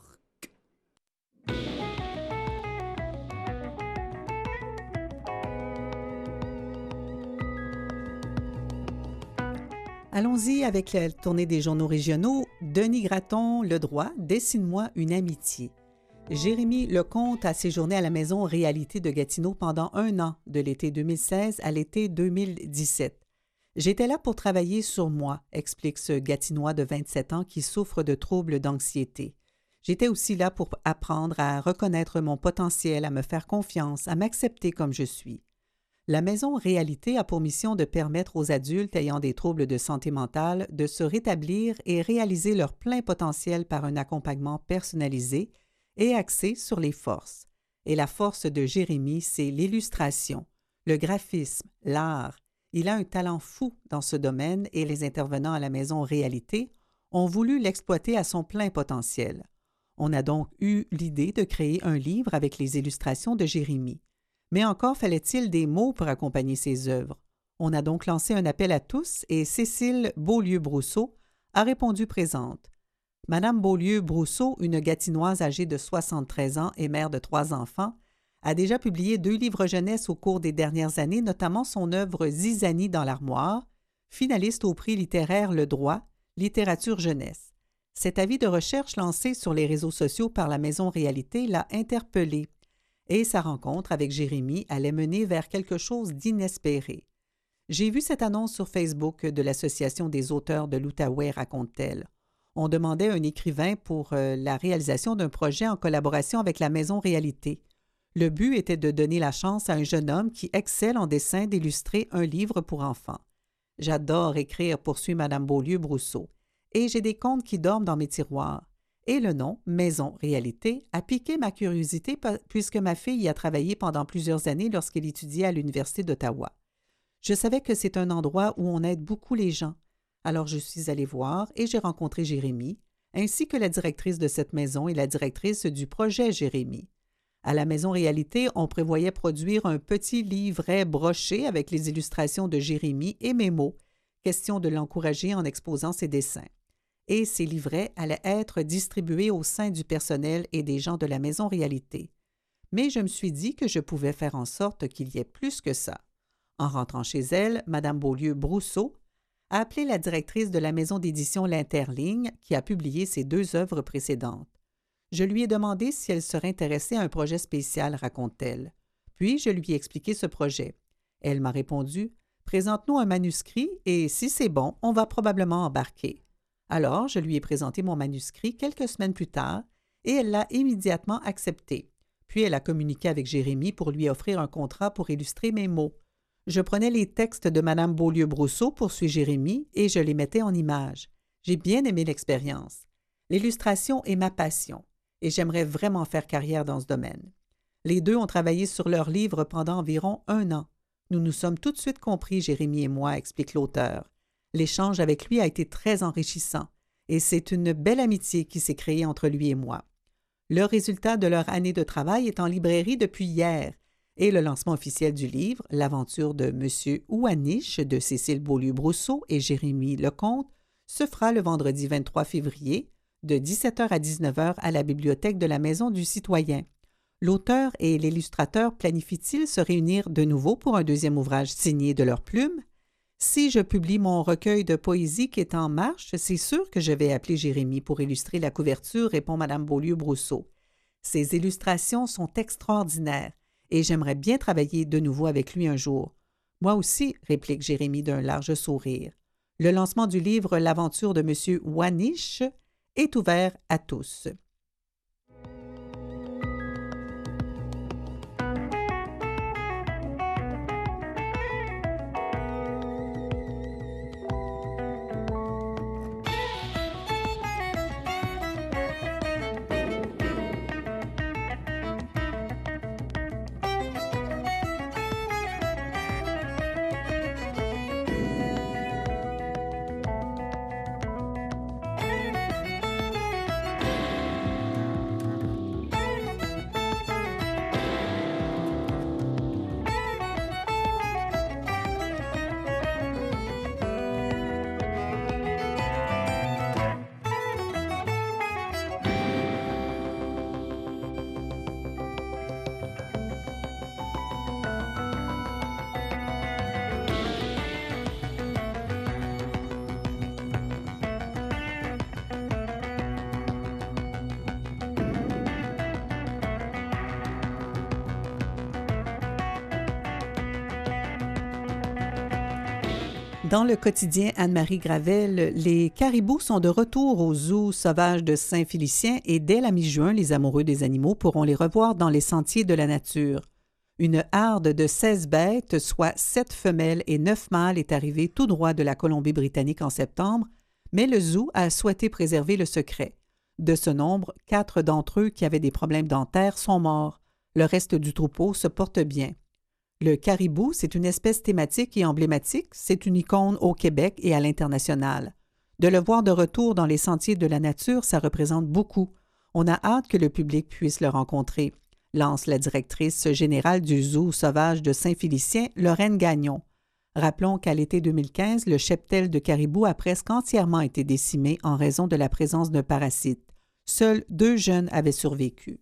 Allons-y avec la tournée des journaux régionaux. Denis Gratton, Le Droit, Dessine-moi une amitié. Jérémy Lecomte a séjourné à la maison Réalité de Gatineau pendant un an, de l'été deux mille seize à l'été deux mille dix-sept. J'étais là pour travailler sur moi, explique ce Gatinois de vingt-sept ans qui souffre de troubles d'anxiété. J'étais aussi là pour apprendre à reconnaître mon potentiel, à me faire confiance, à m'accepter comme je suis. La maison Réalité a pour mission de permettre aux adultes ayant des troubles de santé mentale de se rétablir et réaliser leur plein potentiel par un accompagnement personnalisé et axé sur les forces. Et la force de Jérémy, c'est l'illustration, le graphisme, l'art. Il a un talent fou dans ce domaine et les intervenants à la maison Réalité ont voulu l'exploiter à son plein potentiel. On a donc eu l'idée de créer un livre avec les illustrations de Jérémy. Mais encore fallait-il des mots pour accompagner ses œuvres. On a donc lancé un appel à tous et Cécile Beaulieu-Brousseau a répondu présente. Madame Beaulieu-Brousseau, une Gatinoise âgée de soixante-treize ans et mère de trois enfants, a déjà publié deux livres jeunesse au cours des dernières années, notamment son œuvre Zizanie dans l'armoire, finaliste au prix littéraire Le Droit, littérature jeunesse. Cet avis de recherche lancé sur les réseaux sociaux par la Maison Réalité l'a interpellée et sa rencontre avec Jérémy allait mener vers quelque chose d'inespéré. J'ai vu cette annonce sur Facebook de l'Association des auteurs de l'Outaouais, raconte-t-elle. On demandait un écrivain pour euh, la réalisation d'un projet en collaboration avec la Maison Réalité. Le but était de donner la chance à un jeune homme qui excelle en dessin d'illustrer un livre pour enfants. J'adore écrire, poursuit Madame Beaulieu-Brousseau. Et j'ai des contes qui dorment dans mes tiroirs. Et le nom, Maison Réalité, a piqué ma curiosité puisque ma fille y a travaillé pendant plusieurs années lorsqu'elle étudiait à l'Université d'Ottawa. Je savais que c'est un endroit où on aide beaucoup les gens. Alors je suis allée voir et j'ai rencontré Jérémy, ainsi que la directrice de cette maison et la directrice du projet Jérémy. À la Maison Réalité, on prévoyait produire un petit livret broché avec les illustrations de Jérémy et mes mots, question de l'encourager en exposant ses dessins. Et ces livrets allaient être distribués au sein du personnel et des gens de la Maison Réalité. Mais je me suis dit que je pouvais faire en sorte qu'il y ait plus que ça. En rentrant chez elle, Madame Beaulieu-Brousseau a appelé la directrice de la maison d'édition L'Interligne qui a publié ses deux œuvres précédentes. Je lui ai demandé si elle serait intéressée à un projet spécial, raconte-t-elle. Puis je lui ai expliqué ce projet. Elle m'a répondu « Présente-nous un manuscrit et si c'est bon, on va probablement embarquer. » Alors, je lui ai présenté mon manuscrit quelques semaines plus tard et elle l'a immédiatement accepté. Puis elle a communiqué avec Jérémy pour lui offrir un contrat pour illustrer mes mots. Je prenais les textes de Madame Beaulieu-Brousseau, poursuit Jérémy, et je les mettais en images. J'ai bien aimé l'expérience. L'illustration est ma passion et j'aimerais vraiment faire carrière dans ce domaine. Les deux ont travaillé sur leur livre pendant environ un an. Nous nous sommes tout de suite compris, Jérémy et moi, explique l'auteur. L'échange avec lui a été très enrichissant et c'est une belle amitié qui s'est créée entre lui et moi. Le résultat de leur année de travail est en librairie depuis hier et le lancement officiel du livre, L'aventure de Monsieur Ouaniche de Cécile Beaulieu-Brousseau et Jérémy Lecomte, se fera le vendredi vingt-trois février de dix-sept heures à dix-neuf heures à la bibliothèque de la Maison du Citoyen. L'auteur et l'illustrateur planifient-ils se réunir de nouveau pour un deuxième ouvrage signé de leur plume? Si je publie mon recueil de poésie qui est en marche, c'est sûr que je vais appeler Jérémy pour illustrer la couverture, répond Madame Beaulieu-Brousseau. Ces illustrations sont extraordinaires et j'aimerais bien travailler de nouveau avec lui un jour. Moi aussi, réplique Jérémy d'un large sourire. Le lancement du livre L'aventure de Monsieur Ouaniche est ouvert à tous. Dans le quotidien Anne-Marie Gravel, les caribous sont de retour au zoo sauvage de Saint-Félicien et dès la mi-juin, les amoureux des animaux pourront les revoir dans les sentiers de la nature. Une harde de seize bêtes, soit sept femelles et neuf mâles, est arrivée tout droit de la Colombie-Britannique en septembre, mais le zoo a souhaité préserver le secret. De ce nombre, quatre d'entre eux qui avaient des problèmes dentaires sont morts. Le reste du troupeau se porte bien. Le caribou, c'est une espèce thématique et emblématique, c'est une icône au Québec et à l'international. De le voir de retour dans les sentiers de la nature, ça représente beaucoup. On a hâte que le public puisse le rencontrer, lance la directrice générale du zoo sauvage de Saint-Félicien, Lorraine Gagnon. Rappelons qu'à l'été deux mille quinze, le cheptel de caribou a presque entièrement été décimé en raison de la présence d'un parasite. Seuls deux jeunes avaient survécu.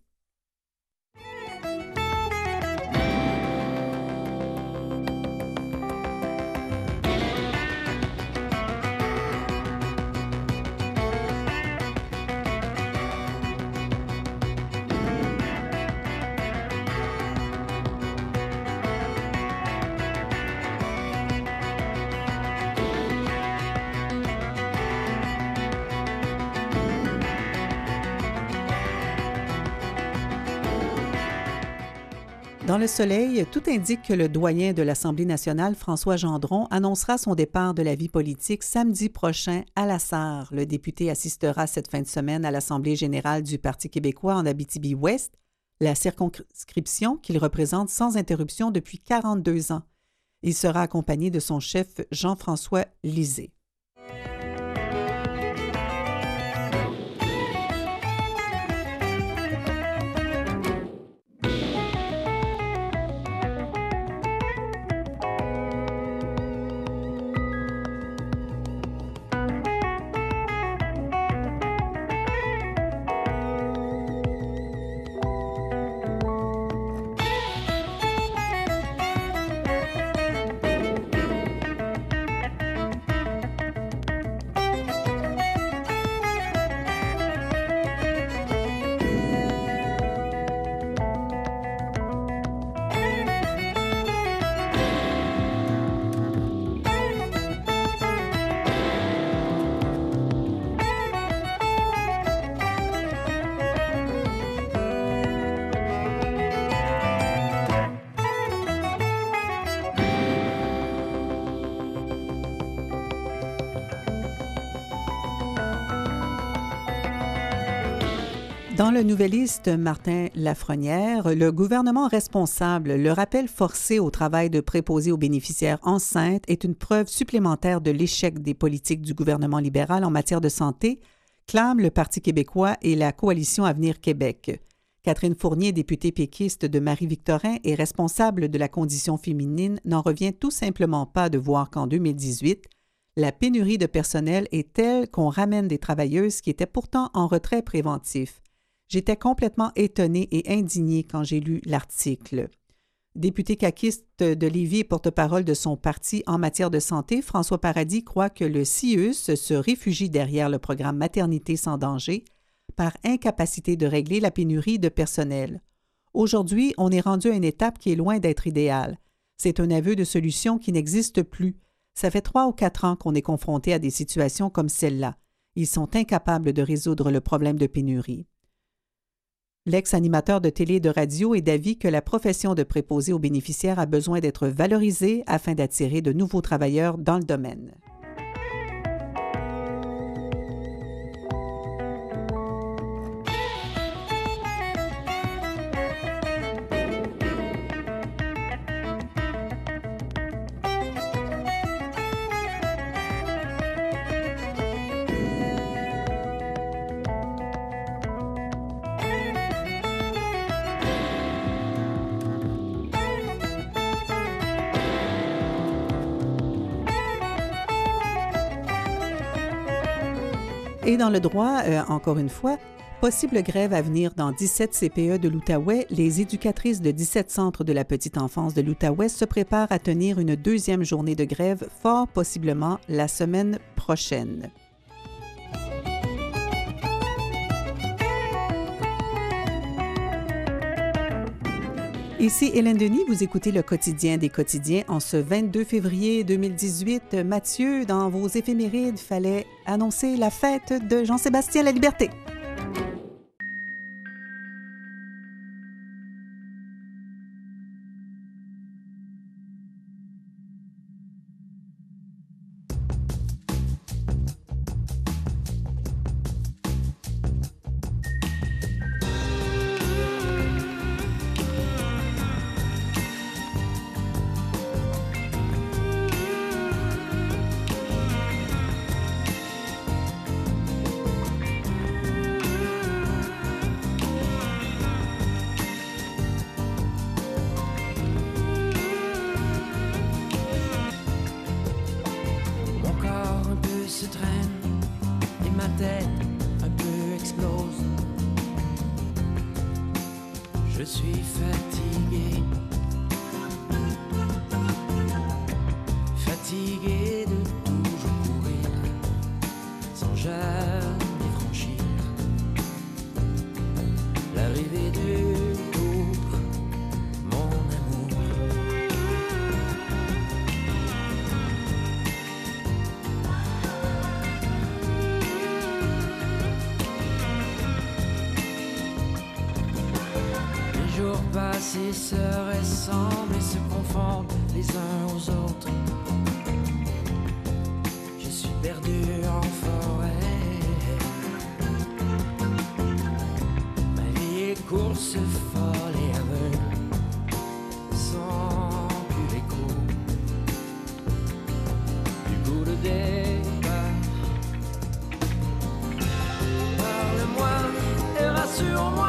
Dans le Soleil, tout indique que le doyen de l'Assemblée nationale, François Gendron, annoncera son départ de la vie politique samedi prochain à La Sarre. Le député assistera cette fin de semaine à l'Assemblée générale du Parti québécois en Abitibi-Ouest, la circonscription qu'il représente sans interruption depuis quarante-deux ans. Il sera accompagné de son chef Jean-François Lisée. Dans le Nouvelliste Martin Lafrenière, le gouvernement responsable, le rappel forcé au travail de préposés aux bénéficiaires enceintes est une preuve supplémentaire de l'échec des politiques du gouvernement libéral en matière de santé, clament le Parti québécois et la Coalition Avenir Québec. Catherine Fournier, députée péquiste de Marie-Victorin et responsable de la condition féminine, n'en revient tout simplement pas de voir qu'en deux mille dix-huit, la pénurie de personnel est telle qu'on ramène des travailleuses qui étaient pourtant en retrait préventif. J'étais complètement étonnée et indignée quand j'ai lu l'article. Député caquiste de Lévis et porte-parole de son parti en matière de santé, François Paradis croit que le C I U S se réfugie derrière le programme Maternité sans danger par incapacité de régler la pénurie de personnel. Aujourd'hui, on est rendu à une étape qui est loin d'être idéale. C'est un aveu de solution qui n'existe plus. Ça fait trois ou quatre ans qu'on est confronté à des situations comme celle-là. Ils sont incapables de résoudre le problème de pénurie. L'ex-animateur de télé et de radio est d'avis que la profession de préposé aux bénéficiaires a besoin d'être valorisée afin d'attirer de nouveaux travailleurs dans le domaine. Et dans le droit, euh, encore une fois, possible grève à venir dans dix-sept C P E de l'Outaouais, les éducatrices de dix-sept centres de la petite enfance de l'Outaouais se préparent à tenir une deuxième journée de grève, fort possiblement la semaine prochaine. Ici Hélène Denis, vous écoutez le quotidien des quotidiens en ce vingt-deux février deux mille dix-huit. Mathieu, dans vos éphémérides, fallait annoncer la fête de Jean-Sébastien Laliberté. Passés se ressemblent et se confondent les uns aux autres. Je suis perdu en forêt. Ma vie est course folle et aveugle, sans plus l'écho du goût de départ. Parle-moi et rassure-moi.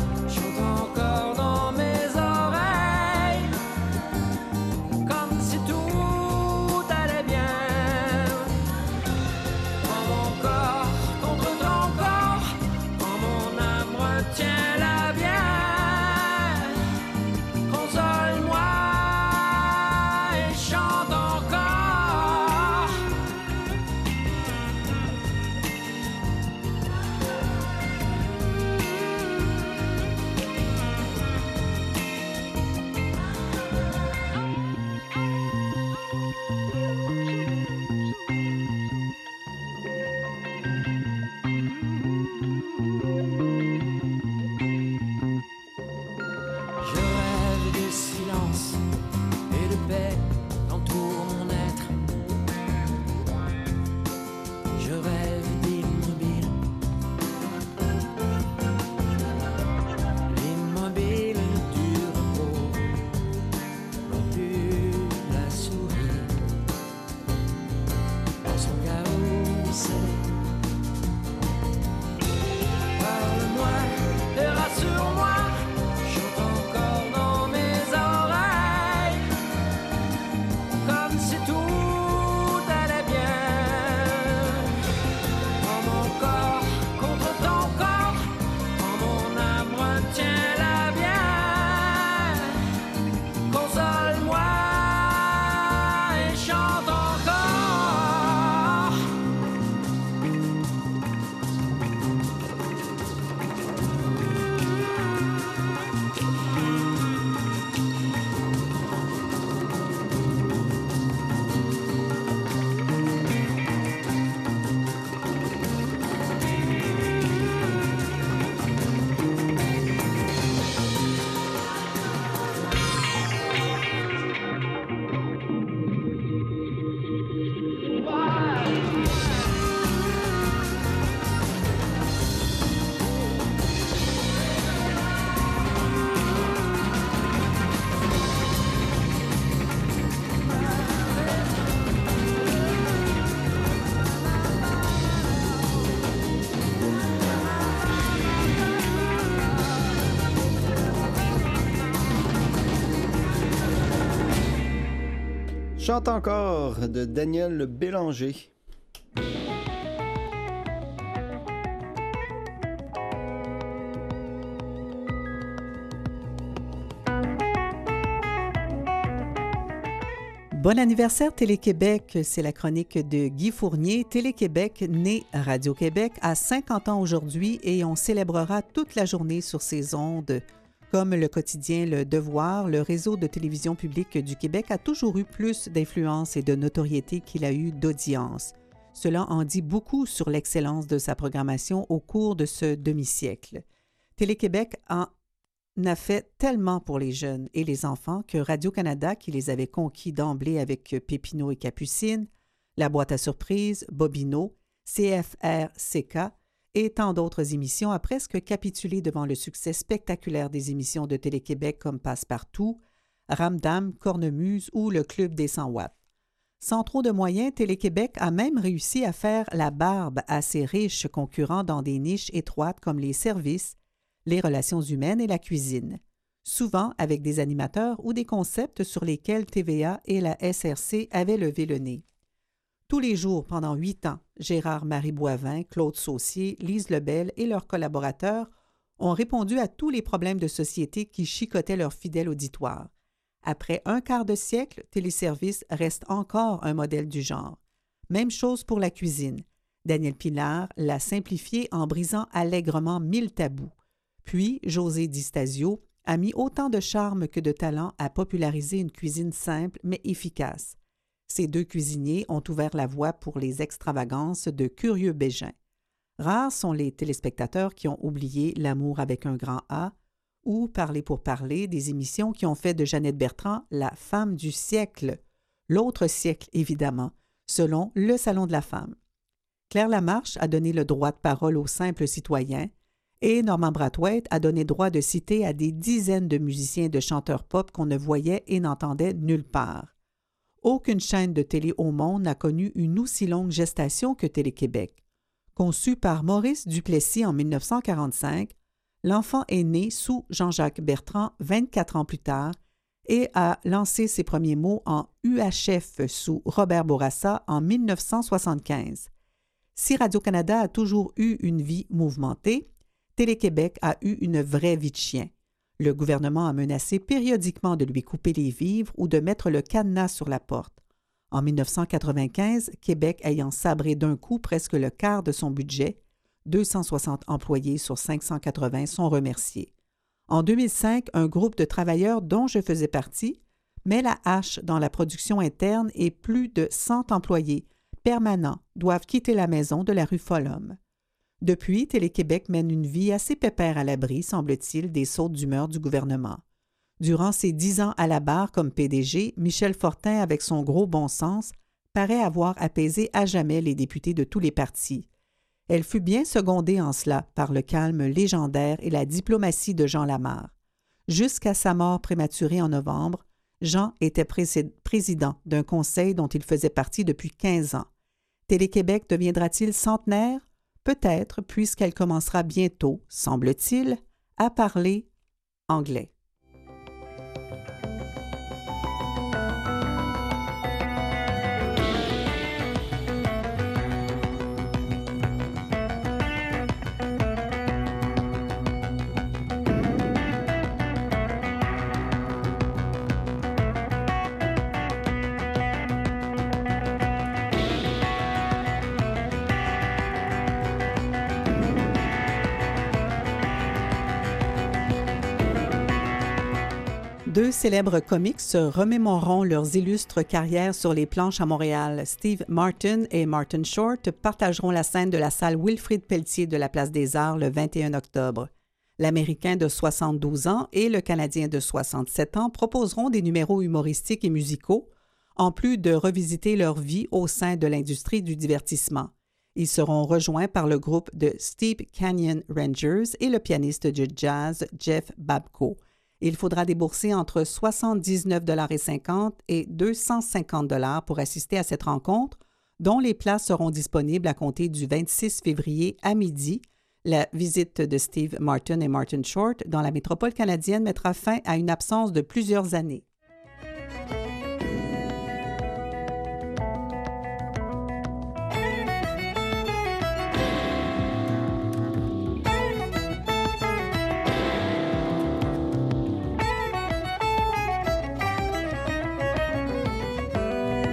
Chante encore de Daniel Bélanger. Bon anniversaire Télé-Québec, c'est la chronique de Guy Fournier. Télé-Québec, né à Radio-Québec, a cinquante ans aujourd'hui et on célébrera toute la journée sur ses ondes Comme le quotidien Le Devoir, le réseau de télévision publique du Québec a toujours eu plus d'influence et de notoriété qu'il a eu d'audience. Cela en dit beaucoup sur l'excellence de sa programmation au cours de ce demi-siècle. Télé-Québec en a fait tellement pour les jeunes et les enfants que Radio-Canada, qui les avait conquis d'emblée avec Pépino et Capucine, La Boîte à surprises, Bobino, C F R C K et tant d'autres émissions, a presque capitulé devant le succès spectaculaire des émissions de Télé-Québec comme Passe-Partout, Ramdam, Cornemuse ou Le Club des cent watts. Sans trop de moyens, Télé-Québec a même réussi à faire la barbe à ses riches concurrents dans des niches étroites comme les services, les relations humaines et la cuisine, souvent avec des animateurs ou des concepts sur lesquels T V A et la S R C avaient levé le nez. Tous les jours, pendant huit ans, Gérard-Marie Boivin, Claude Saucier, Lise Lebel et leurs collaborateurs ont répondu à tous les problèmes de société qui chicotaient leur fidèle auditoire. Après un quart de siècle, Téléservice reste encore un modèle du genre. Même chose pour la cuisine. Daniel Pilard l'a simplifiée en brisant allègrement mille tabous. Puis, José Di Stasio a mis autant de charme que de talent à populariser une cuisine simple mais efficace. Ces deux cuisiniers ont ouvert la voie pour les extravagances de Curieux Bégin. Rares sont les téléspectateurs qui ont oublié L'amour avec un grand A ou Parler pour parler, des émissions qui ont fait de Jeannette Bertrand la femme du siècle, l'autre siècle évidemment, selon le Salon de la femme. Claire Lamarche a donné le droit de parole aux simples citoyens et Normand Brathwaite a donné droit de citer à des dizaines de musiciens et de chanteurs pop qu'on ne voyait et n'entendait nulle part. Aucune chaîne de télé au monde n'a connu une aussi longue gestation que Télé-Québec. Conçu par Maurice Duplessis en mille neuf cent quarante-cinq, l'enfant est né sous Jean-Jacques Bertrand vingt-quatre ans plus tard et a lancé ses premiers mots en U H F sous Robert Bourassa en mille neuf cent soixante-quinze. Si Radio-Canada a toujours eu une vie mouvementée, Télé-Québec a eu une vraie vie de chien. Le gouvernement a menacé périodiquement de lui couper les vivres ou de mettre le cadenas sur la porte. En mille neuf cent quatre-vingt-quinze, Québec ayant sabré d'un coup presque le quart de son budget, deux cent soixante employés sur cinq cent quatre-vingts sont remerciés. En deux mille cinq, un groupe de travailleurs dont je faisais partie met la hache dans la production interne et plus de cent employés permanents doivent quitter la maison de la rue Follhomme. Depuis, Télé-Québec mène une vie assez pépère à l'abri, semble-t-il, des sautes d'humeur du gouvernement. Durant ses dix ans à la barre comme P D G, Michel Fortin, avec son gros bon sens, paraît avoir apaisé à jamais les députés de tous les partis. Elle fut bien secondée en cela par le calme légendaire et la diplomatie de Jean Lamarre. Jusqu'à sa mort prématurée en novembre, Jean était pré- président d'un conseil dont il faisait partie depuis quinze ans. Télé-Québec deviendra-t-il centenaire? Peut-être, puisqu'elle commencera bientôt, semble-t-il, à parler anglais. Deux célèbres comiques se remémoreront leurs illustres carrières sur les planches à Montréal. Steve Martin et Martin Short partageront la scène de la salle Wilfrid Pelletier de la Place des Arts le vingt et un octobre. L'Américain de soixante-douze ans et le Canadien de soixante-sept ans proposeront des numéros humoristiques et musicaux, en plus de revisiter leur vie au sein de l'industrie du divertissement. Ils seront rejoints par le groupe de Steep Canyon Rangers et le pianiste de jazz Jeff Babko. Il faudra débourser entre soixante-dix-neuf cinquante dollars et deux cent cinquante dollars pour assister à cette rencontre, dont les places seront disponibles à compter du vingt-six février à midi. La visite de Steve Martin et Martin Short dans la métropole canadienne mettra fin à une absence de plusieurs années.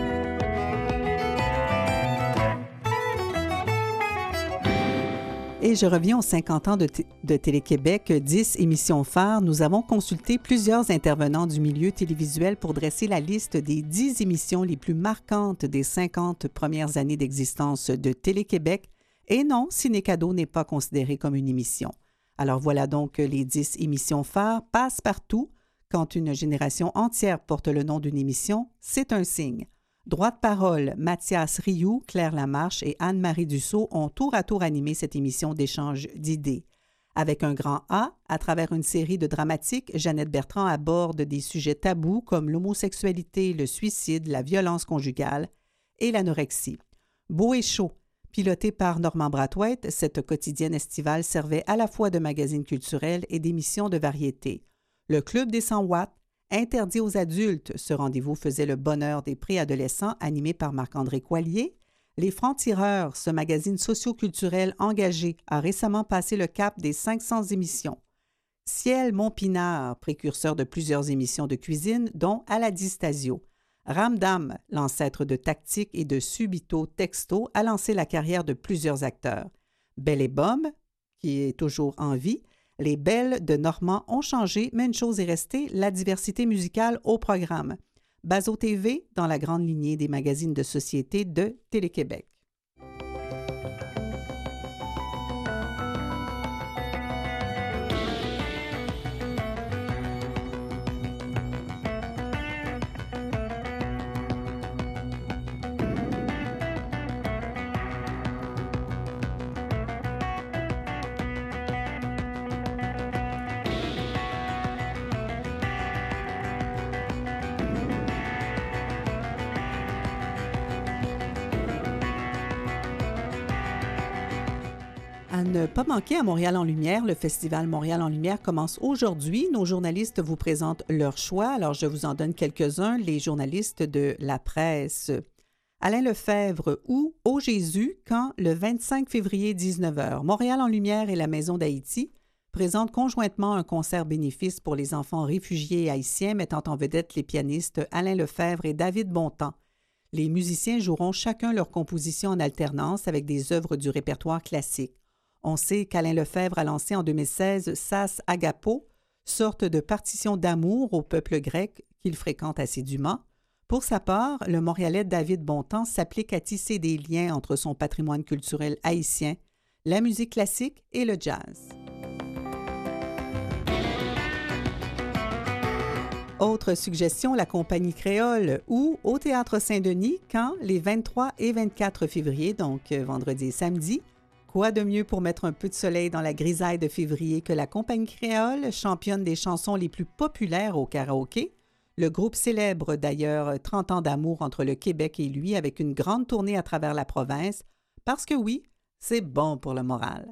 Et Et je reviens aux cinquante ans de, t- de Télé-Québec, dix émissions phares. Nous avons consulté plusieurs intervenants du milieu télévisuel pour dresser la liste des dix émissions les plus marquantes des cinquante premières années d'existence de Télé-Québec. Et non, Ciné-Cadeau n'est pas considéré comme une émission. Alors voilà donc les dix émissions phares passent partout. Quand une génération entière porte le nom d'une émission, c'est un signe. Droit de parole, Mathias Rioux, Claire Lamarche et Anne-Marie Dussault ont tour à tour animé cette émission d'échange d'idées. Avec un grand A, à travers une série de dramatiques, Jeannette Bertrand aborde des sujets tabous comme l'homosexualité, le suicide, la violence conjugale et l'anorexie. Beau et chaud, pilotée par Normand Brathwaite, cette quotidienne estivale servait à la fois de magazine culturel et d'émission de variété. Le Club des cent watts, interdit aux adultes, ce rendez-vous faisait le bonheur des préadolescents animé par Marc-André Coallier. Les Francs-Tireurs, ce magazine socio-culturel engagé, a récemment passé le cap des cinq cents émissions. Ciel Montpinard, précurseur de plusieurs émissions de cuisine, dont À la Distasio. Ramdam, l'ancêtre de Tactique et de Subito Texto, a lancé la carrière de plusieurs acteurs. Belle et Bomme, qui est toujours en vie. Les Belles de Normand ont changé, mais une chose est restée, la diversité musicale au programme. Bazo T V, dans la grande lignée des magazines de société de Télé-Québec. À ne pas manquer à Montréal en Lumière, le festival Montréal en Lumière commence aujourd'hui. Nos journalistes vous présentent leur choix. Alors, je vous en donne quelques-uns. Les journalistes de La Presse. Alain Lefebvre ou Ô Jésus, quand le vingt-cinq février dix-neuf heures, Montréal en Lumière et la Maison d'Haïti présentent conjointement un concert bénéfice pour les enfants réfugiés haïtiens mettant en vedette les pianistes Alain Lefebvre et David Bontemps. Les musiciens joueront chacun leur composition en alternance avec des œuvres du répertoire classique. On sait qu'Alain Lefebvre a lancé en deux mille seize Sas Agapo, sorte de partition d'amour au peuple grec qu'il fréquente assidûment. Pour sa part, le Montréalais David Bontemps s'applique à tisser des liens entre son patrimoine culturel haïtien, la musique classique et le jazz. Autre suggestion, la compagnie créole ou au Théâtre Saint-Denis quand les vingt-trois et vingt-quatre février, donc vendredi et samedi. Quoi de mieux pour mettre un peu de soleil dans la grisaille de février que la compagnie créole, championne des chansons les plus populaires au karaoké. Le groupe célèbre d'ailleurs trente ans d'amour entre le Québec et lui avec une grande tournée à travers la province, parce que oui, c'est bon pour le moral.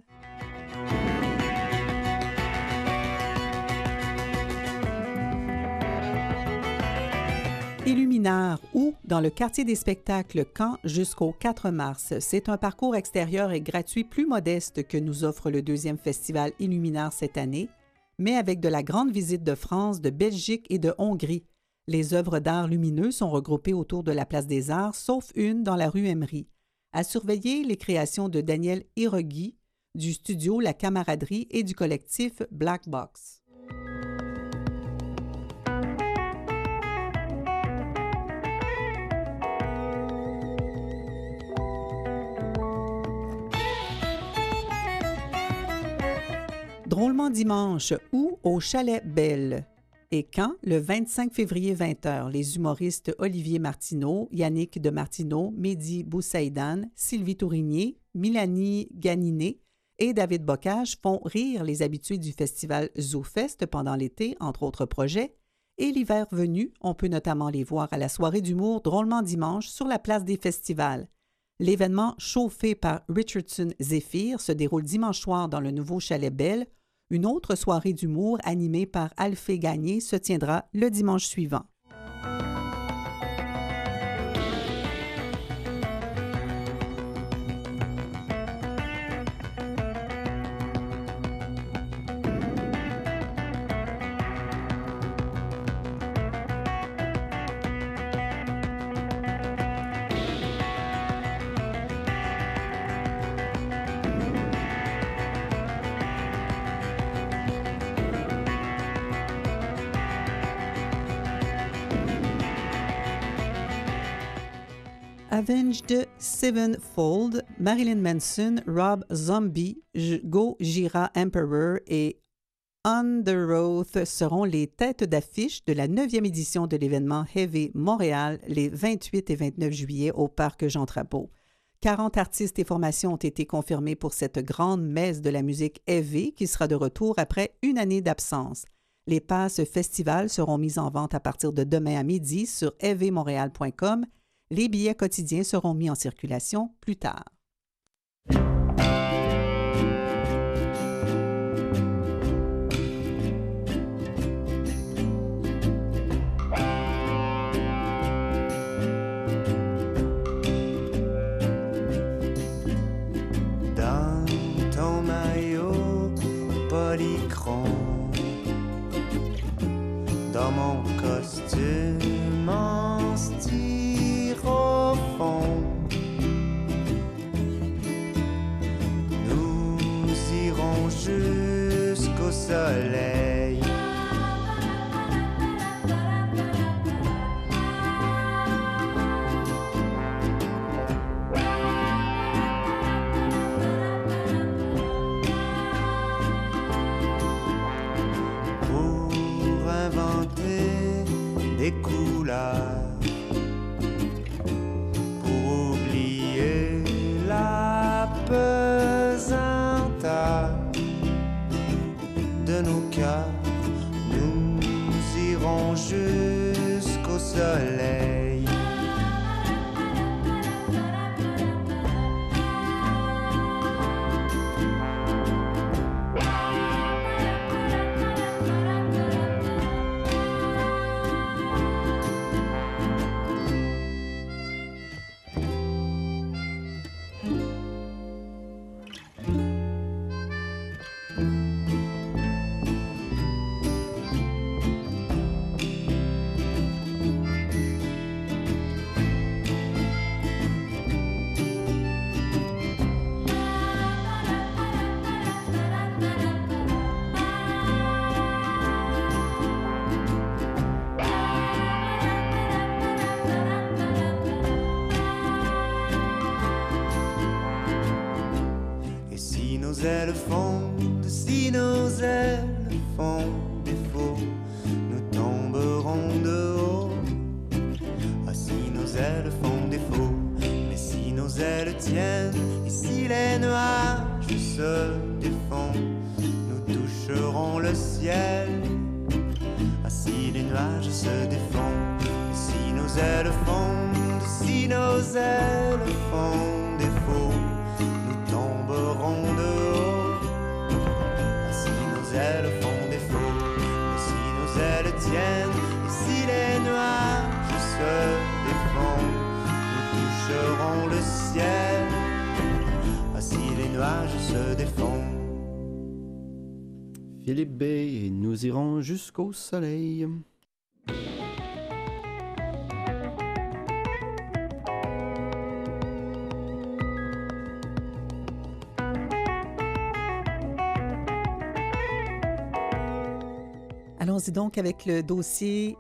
Illuminar ou dans le quartier des spectacles Caen jusqu'au quatre mars. C'est un parcours extérieur et gratuit plus modeste que nous offre le deuxième festival Illuminar cette année, mais avec de la grande visite de France, de Belgique et de Hongrie. Les œuvres d'art lumineux sont regroupées autour de la place des Arts, sauf une dans la rue Emery. À surveiller les créations de Daniel Hirogi, du studio La Camaraderie et du collectif Black Box. Drôlement dimanche ou au Chalet Belle. Et quand? Le vingt-cinq février vingt heures, les humoristes Olivier Martineau, Yannick de Martineau, Mehdi Boussaïdan, Sylvie Tourigny, Mélanie Ganiné et David Bocage font rire les habitués du festival ZooFest pendant l'été, entre autres projets. Et l'hiver venu, on peut notamment les voir à la soirée d'humour Drôlement dimanche sur la place des festivals. L'événement chauffé par Richardson Zephyr se déroule dimanche soir dans le nouveau Chalet Belle. Une autre soirée d'humour animée par Alphée Gagné se tiendra le dimanche suivant. Avenged Sevenfold, Marilyn Manson, Rob Zombie, Gojira Emperor et Underoath seront les têtes d'affiche de la neuvième édition de l'événement Heavy Montréal les vingt-huit et vingt-neuf juillet au Parc Jean-Drapeau. quarante artistes et formations ont été confirmés pour cette grande messe de la musique heavy qui sera de retour après une année d'absence. Les passes festival seront mises en vente à partir de demain à midi sur heavy montréal point com. Les billets quotidiens seront mis en circulation plus tard. Dans ton maillot polychrome, dans mon costume en styrofoam, nous irons jusqu'au soleil. Pour inventer des couleurs, pour oublier la pesanteur de nos cœurs, nous irons jusqu'au soleil. Et si nos ailes fondent, si nos ailes font défaut, nous tomberons de haut. Ah, si nos ailes font défaut, mais si nos ailes tiennent, et si les nuages se défont, nous toucherons le ciel. Ah, si les nuages se défont, et si nos ailes fondent, si nos ailes font défaut, nous tomberons de haut. Ah, si nos ailes font défaut, mais si nos ailes tiennent, et si les nuages se défont, nous toucherons le ciel. Ah, si les nuages se défont. Philippe B. et nous irons jusqu'au soleil. Allons-y donc avec le dossier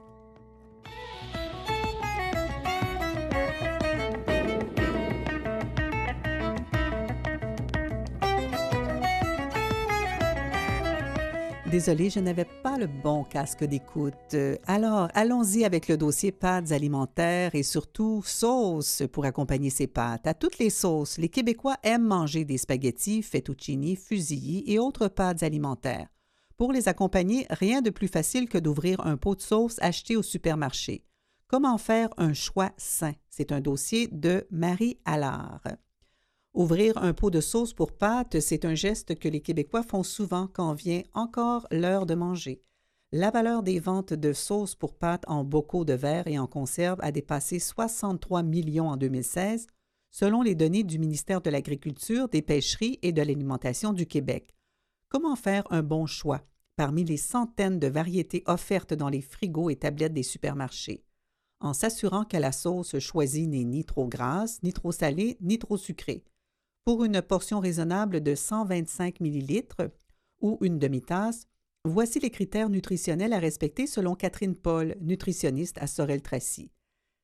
Désolée, je n'avais pas le bon casque d'écoute. Euh, Alors, allons-y avec le dossier pâtes alimentaires et surtout sauces pour accompagner ces pâtes. À toutes les sauces, les Québécois aiment manger des spaghettis, fettuccini, fusilli et autres pâtes alimentaires. Pour les accompagner, rien de plus facile que d'ouvrir un pot de sauce acheté au supermarché. Comment faire un choix sain? C'est un dossier de Marie Allard. Ouvrir un pot de sauce pour pâtes, c'est un geste que les Québécois font souvent quand vient encore l'heure de manger. La valeur des ventes de sauces pour pâtes en bocaux de verre et en conserve a dépassé soixante-trois millions en deux mille seize, selon les données du ministère de l'Agriculture, des Pêcheries et de l'Alimentation du Québec. Comment faire un bon choix parmi les centaines de variétés offertes dans les frigos et tablettes des supermarchés, en s'assurant que la sauce choisie n'est ni trop grasse, ni trop salée, ni trop sucrée? Pour une portion raisonnable de cent vingt-cinq millilitres ou une demi-tasse, voici les critères nutritionnels à respecter selon Catherine Paul, nutritionniste à Sorel-Tracy.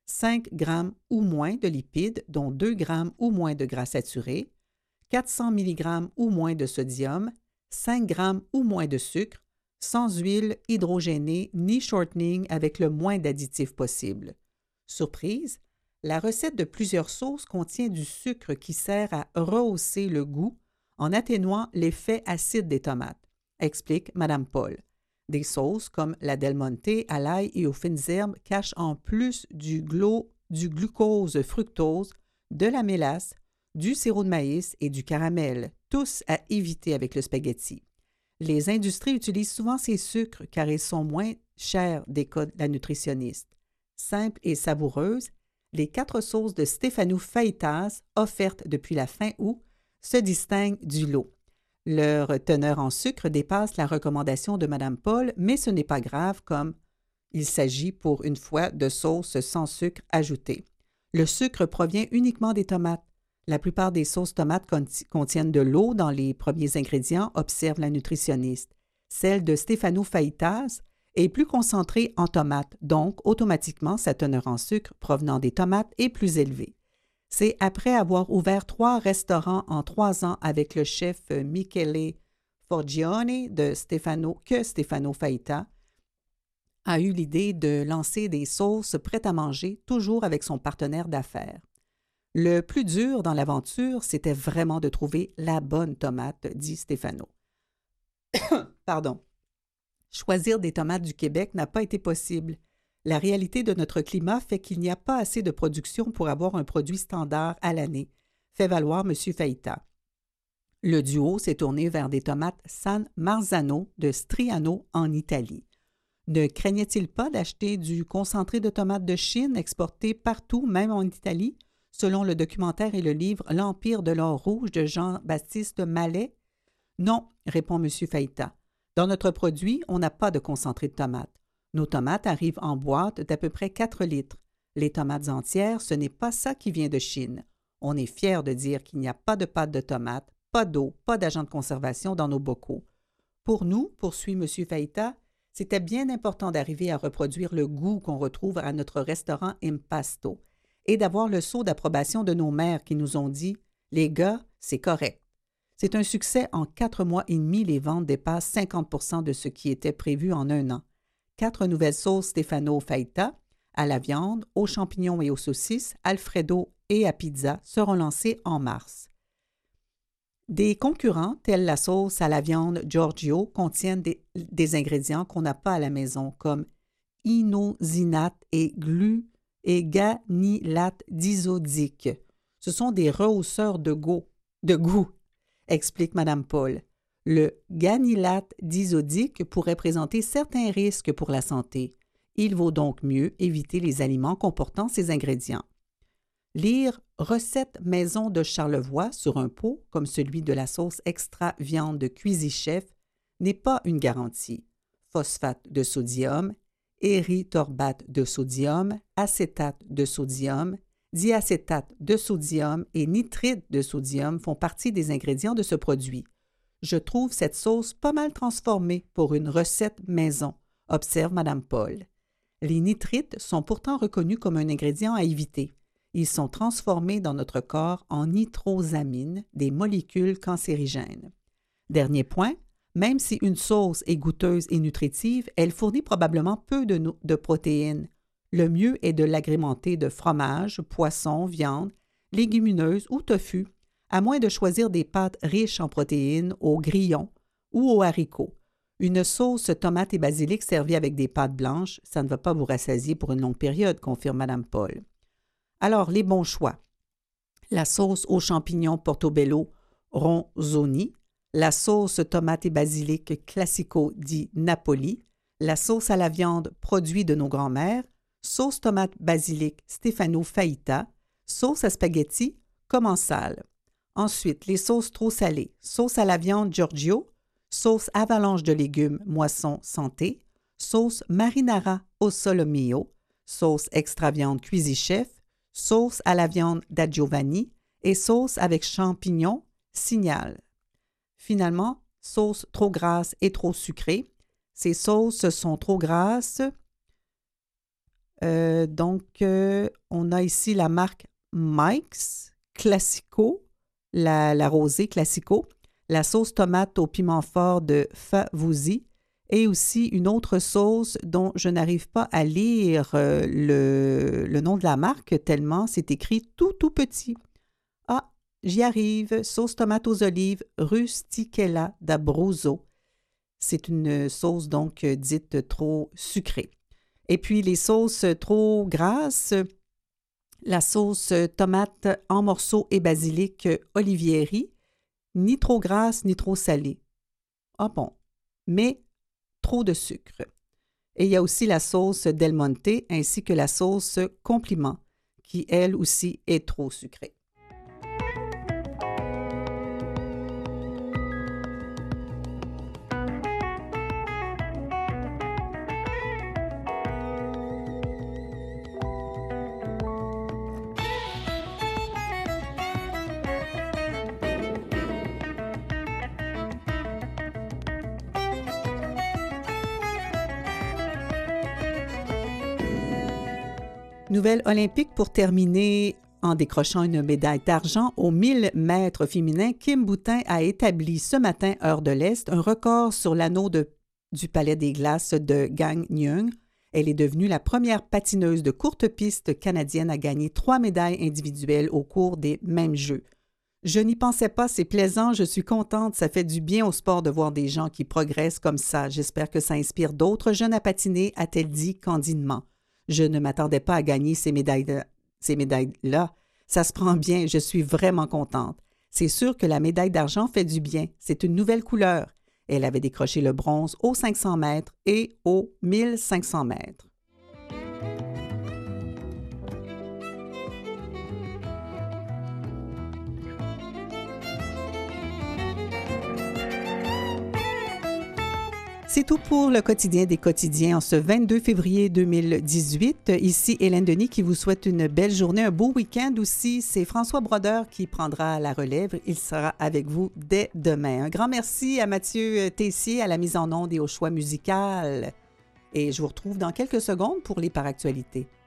cinq grammes ou moins de lipides, dont deux grammes ou moins de gras saturés, quatre cents milligrammes ou moins de sodium, cinq grammes ou moins de sucre, sans huile hydrogénée ni shortening avec le moins d'additifs possible. Surprise, la recette de plusieurs sauces contient du sucre qui sert à rehausser le goût en atténuant l'effet acide des tomates, explique Mme Paul. Des sauces comme la Del Monte à l'ail et aux fines herbes cachent en plus du, glo, du glucose fructose, de la mélasse, du sirop de maïs et du caramel, tous à éviter avec le spaghetti. Les industries utilisent souvent ces sucres car ils sont moins chers, décode la nutritionniste. Simples et savoureuses, les quatre sauces de Stefano Fajitas offertes depuis la fin août se distinguent du lot. Leur teneur en sucre dépasse la recommandation de Mme Paul, mais ce n'est pas grave comme il s'agit pour une fois de sauces sans sucre ajouté. Le sucre provient uniquement des tomates. La plupart des sauces tomates contiennent de l'eau dans les premiers ingrédients, observe la nutritionniste. Celle de Stefano Fajitas est plus concentrée en tomates, donc automatiquement sa teneur en sucre provenant des tomates est plus élevée. C'est après avoir ouvert trois restaurants en trois ans avec le chef Michele Forgione de Stefano que Stefano Fajita a eu l'idée de lancer des sauces prêtes à manger, toujours avec son partenaire d'affaires. Le plus dur dans l'aventure, c'était vraiment de trouver la bonne tomate, dit Stefano. Pardon. Choisir des tomates du Québec n'a pas été possible. La réalité de notre climat fait qu'il n'y a pas assez de production pour avoir un produit standard à l'année, fait valoir M. Fajita. Le duo s'est tourné vers des tomates San Marzano de Striano en Italie. Ne craignait-il pas d'acheter du concentré de tomates de Chine exporté partout, même en Italie, selon le documentaire et le livre L'Empire de l'or rouge de Jean-Baptiste Mallet? Non, répond M. Fajita. Dans notre produit, on n'a pas de concentré de tomates. Nos tomates arrivent en boîte d'à peu près quatre litres. Les tomates entières, ce n'est pas ça qui vient de Chine. On est fiers de dire qu'il n'y a pas de pâte de tomates, pas d'eau, pas d'agent de conservation dans nos bocaux. Pour nous, poursuit M. Fajita, c'était bien important d'arriver à reproduire le goût qu'on retrouve à notre restaurant Impasto et d'avoir le sceau d'approbation de nos mères qui nous ont dit « Les gars, c'est correct ». C'est un succès. En quatre mois et demi, les ventes dépassent cinquante pour cent de ce qui était prévu en un an. Quatre nouvelles sauces Stefano Fajita à la viande, aux champignons et aux saucisses, Alfredo et à pizza seront lancées en mars. Des concurrents, tels la sauce à la viande Giorgio, contiennent des, des ingrédients qu'on n'a pas à la maison, comme inosinate et glu et ganilate disodique. Ce sont des rehausseurs de goût, de goût, explique Mme Paul. Le ganilate disodique pourrait présenter certains risques pour la santé. Il vaut donc mieux éviter les aliments comportant ces ingrédients. Lire « Recette maison de Charlevoix » sur un pot, comme celui de la sauce extra viande de Cuisichef, n'est pas une garantie. Phosphate de sodium, érythorbate de sodium, acétate de sodium, diacétate de sodium et nitrite de sodium font partie des ingrédients de ce produit. Je trouve cette sauce pas mal transformée pour une recette maison, observe Mme Paul. Les nitrites sont pourtant reconnus comme un ingrédient à éviter. Ils sont transformés dans notre corps en nitrosamines, des molécules cancérigènes. Dernier point, même si une sauce est goûteuse et nutritive, elle fournit probablement peu de, no- de protéines. Le mieux est de l'agrémenter de fromage, poisson, viande, légumineuses ou tofu, à moins de choisir des pâtes riches en protéines au grillon ou aux haricots. Une sauce tomate et basilic servie avec des pâtes blanches, ça ne va pas vous rassasier pour une longue période, confirme Mme Paul. Alors, les bons choix. La sauce aux champignons Portobello Ronzoni, la sauce tomate et basilic classico di Napoli, la sauce à la viande produit de nos grands-mères, sauce tomate basilic Stefano Fajita, sauce à spaghetti commensale. Ensuite, les sauces trop salées, sauce à la viande Giorgio, sauce avalanche de légumes moisson santé, sauce marinara au solomillo, sauce extra viande Cuisichef, sauce à la viande da Giovanni et sauce avec champignons Signal. Finalement, sauce trop grasse et trop sucrée. Ces sauces sont trop grasses Euh, donc, euh, on a ici la marque Mike's Classico, la, la rosée Classico, la sauce tomate au piment fort de Favuzzi et aussi une autre sauce dont je n'arrive pas à lire euh, le, le nom de la marque tellement c'est écrit tout, tout petit. Ah, j'y arrive. Sauce tomate aux olives Rustichella d'Abruzzo. C'est une sauce donc dite trop sucrée. Et puis les sauces trop grasses, la sauce tomate en morceaux et basilic Olivieri, ni trop grasse ni trop salée. Ah bon, mais trop de sucre. Et il y a aussi la sauce Del Monte ainsi que la sauce Compliment, qui elle aussi est trop sucrée. Nouvelle olympique pour terminer en décrochant une médaille d'argent aux mille mètres féminins. Kim Boutin a établi ce matin, heure de l'Est, un record sur l'anneau de, du Palais des Glaces de Gangneung. Elle est devenue la première patineuse de courte piste canadienne à gagner trois médailles individuelles au cours des mêmes Jeux. Je n'y pensais pas, c'est plaisant, je suis contente, ça fait du bien au sport de voir des gens qui progressent comme ça. J'espère que ça inspire d'autres jeunes à patiner, a-t-elle dit candidement. Je ne m'attendais pas à gagner ces médailles-là. Ces médailles-là. Ça se prend bien, je suis vraiment contente. C'est sûr que la médaille d'argent fait du bien. C'est une nouvelle couleur. Elle avait décroché le bronze aux cinq cents mètres et aux mille cinq cents mètres. C'est tout pour le quotidien des quotidiens en ce vingt-deux février deux mille dix-huit. Ici Hélène Denis qui vous souhaite une belle journée, un beau week-end aussi. C'est François Brodeur qui prendra la relève. Il sera avec vous dès demain. Un grand merci à Mathieu Tessier à la mise en onde et au choix musical. Et je vous retrouve dans quelques secondes pour les par actualités.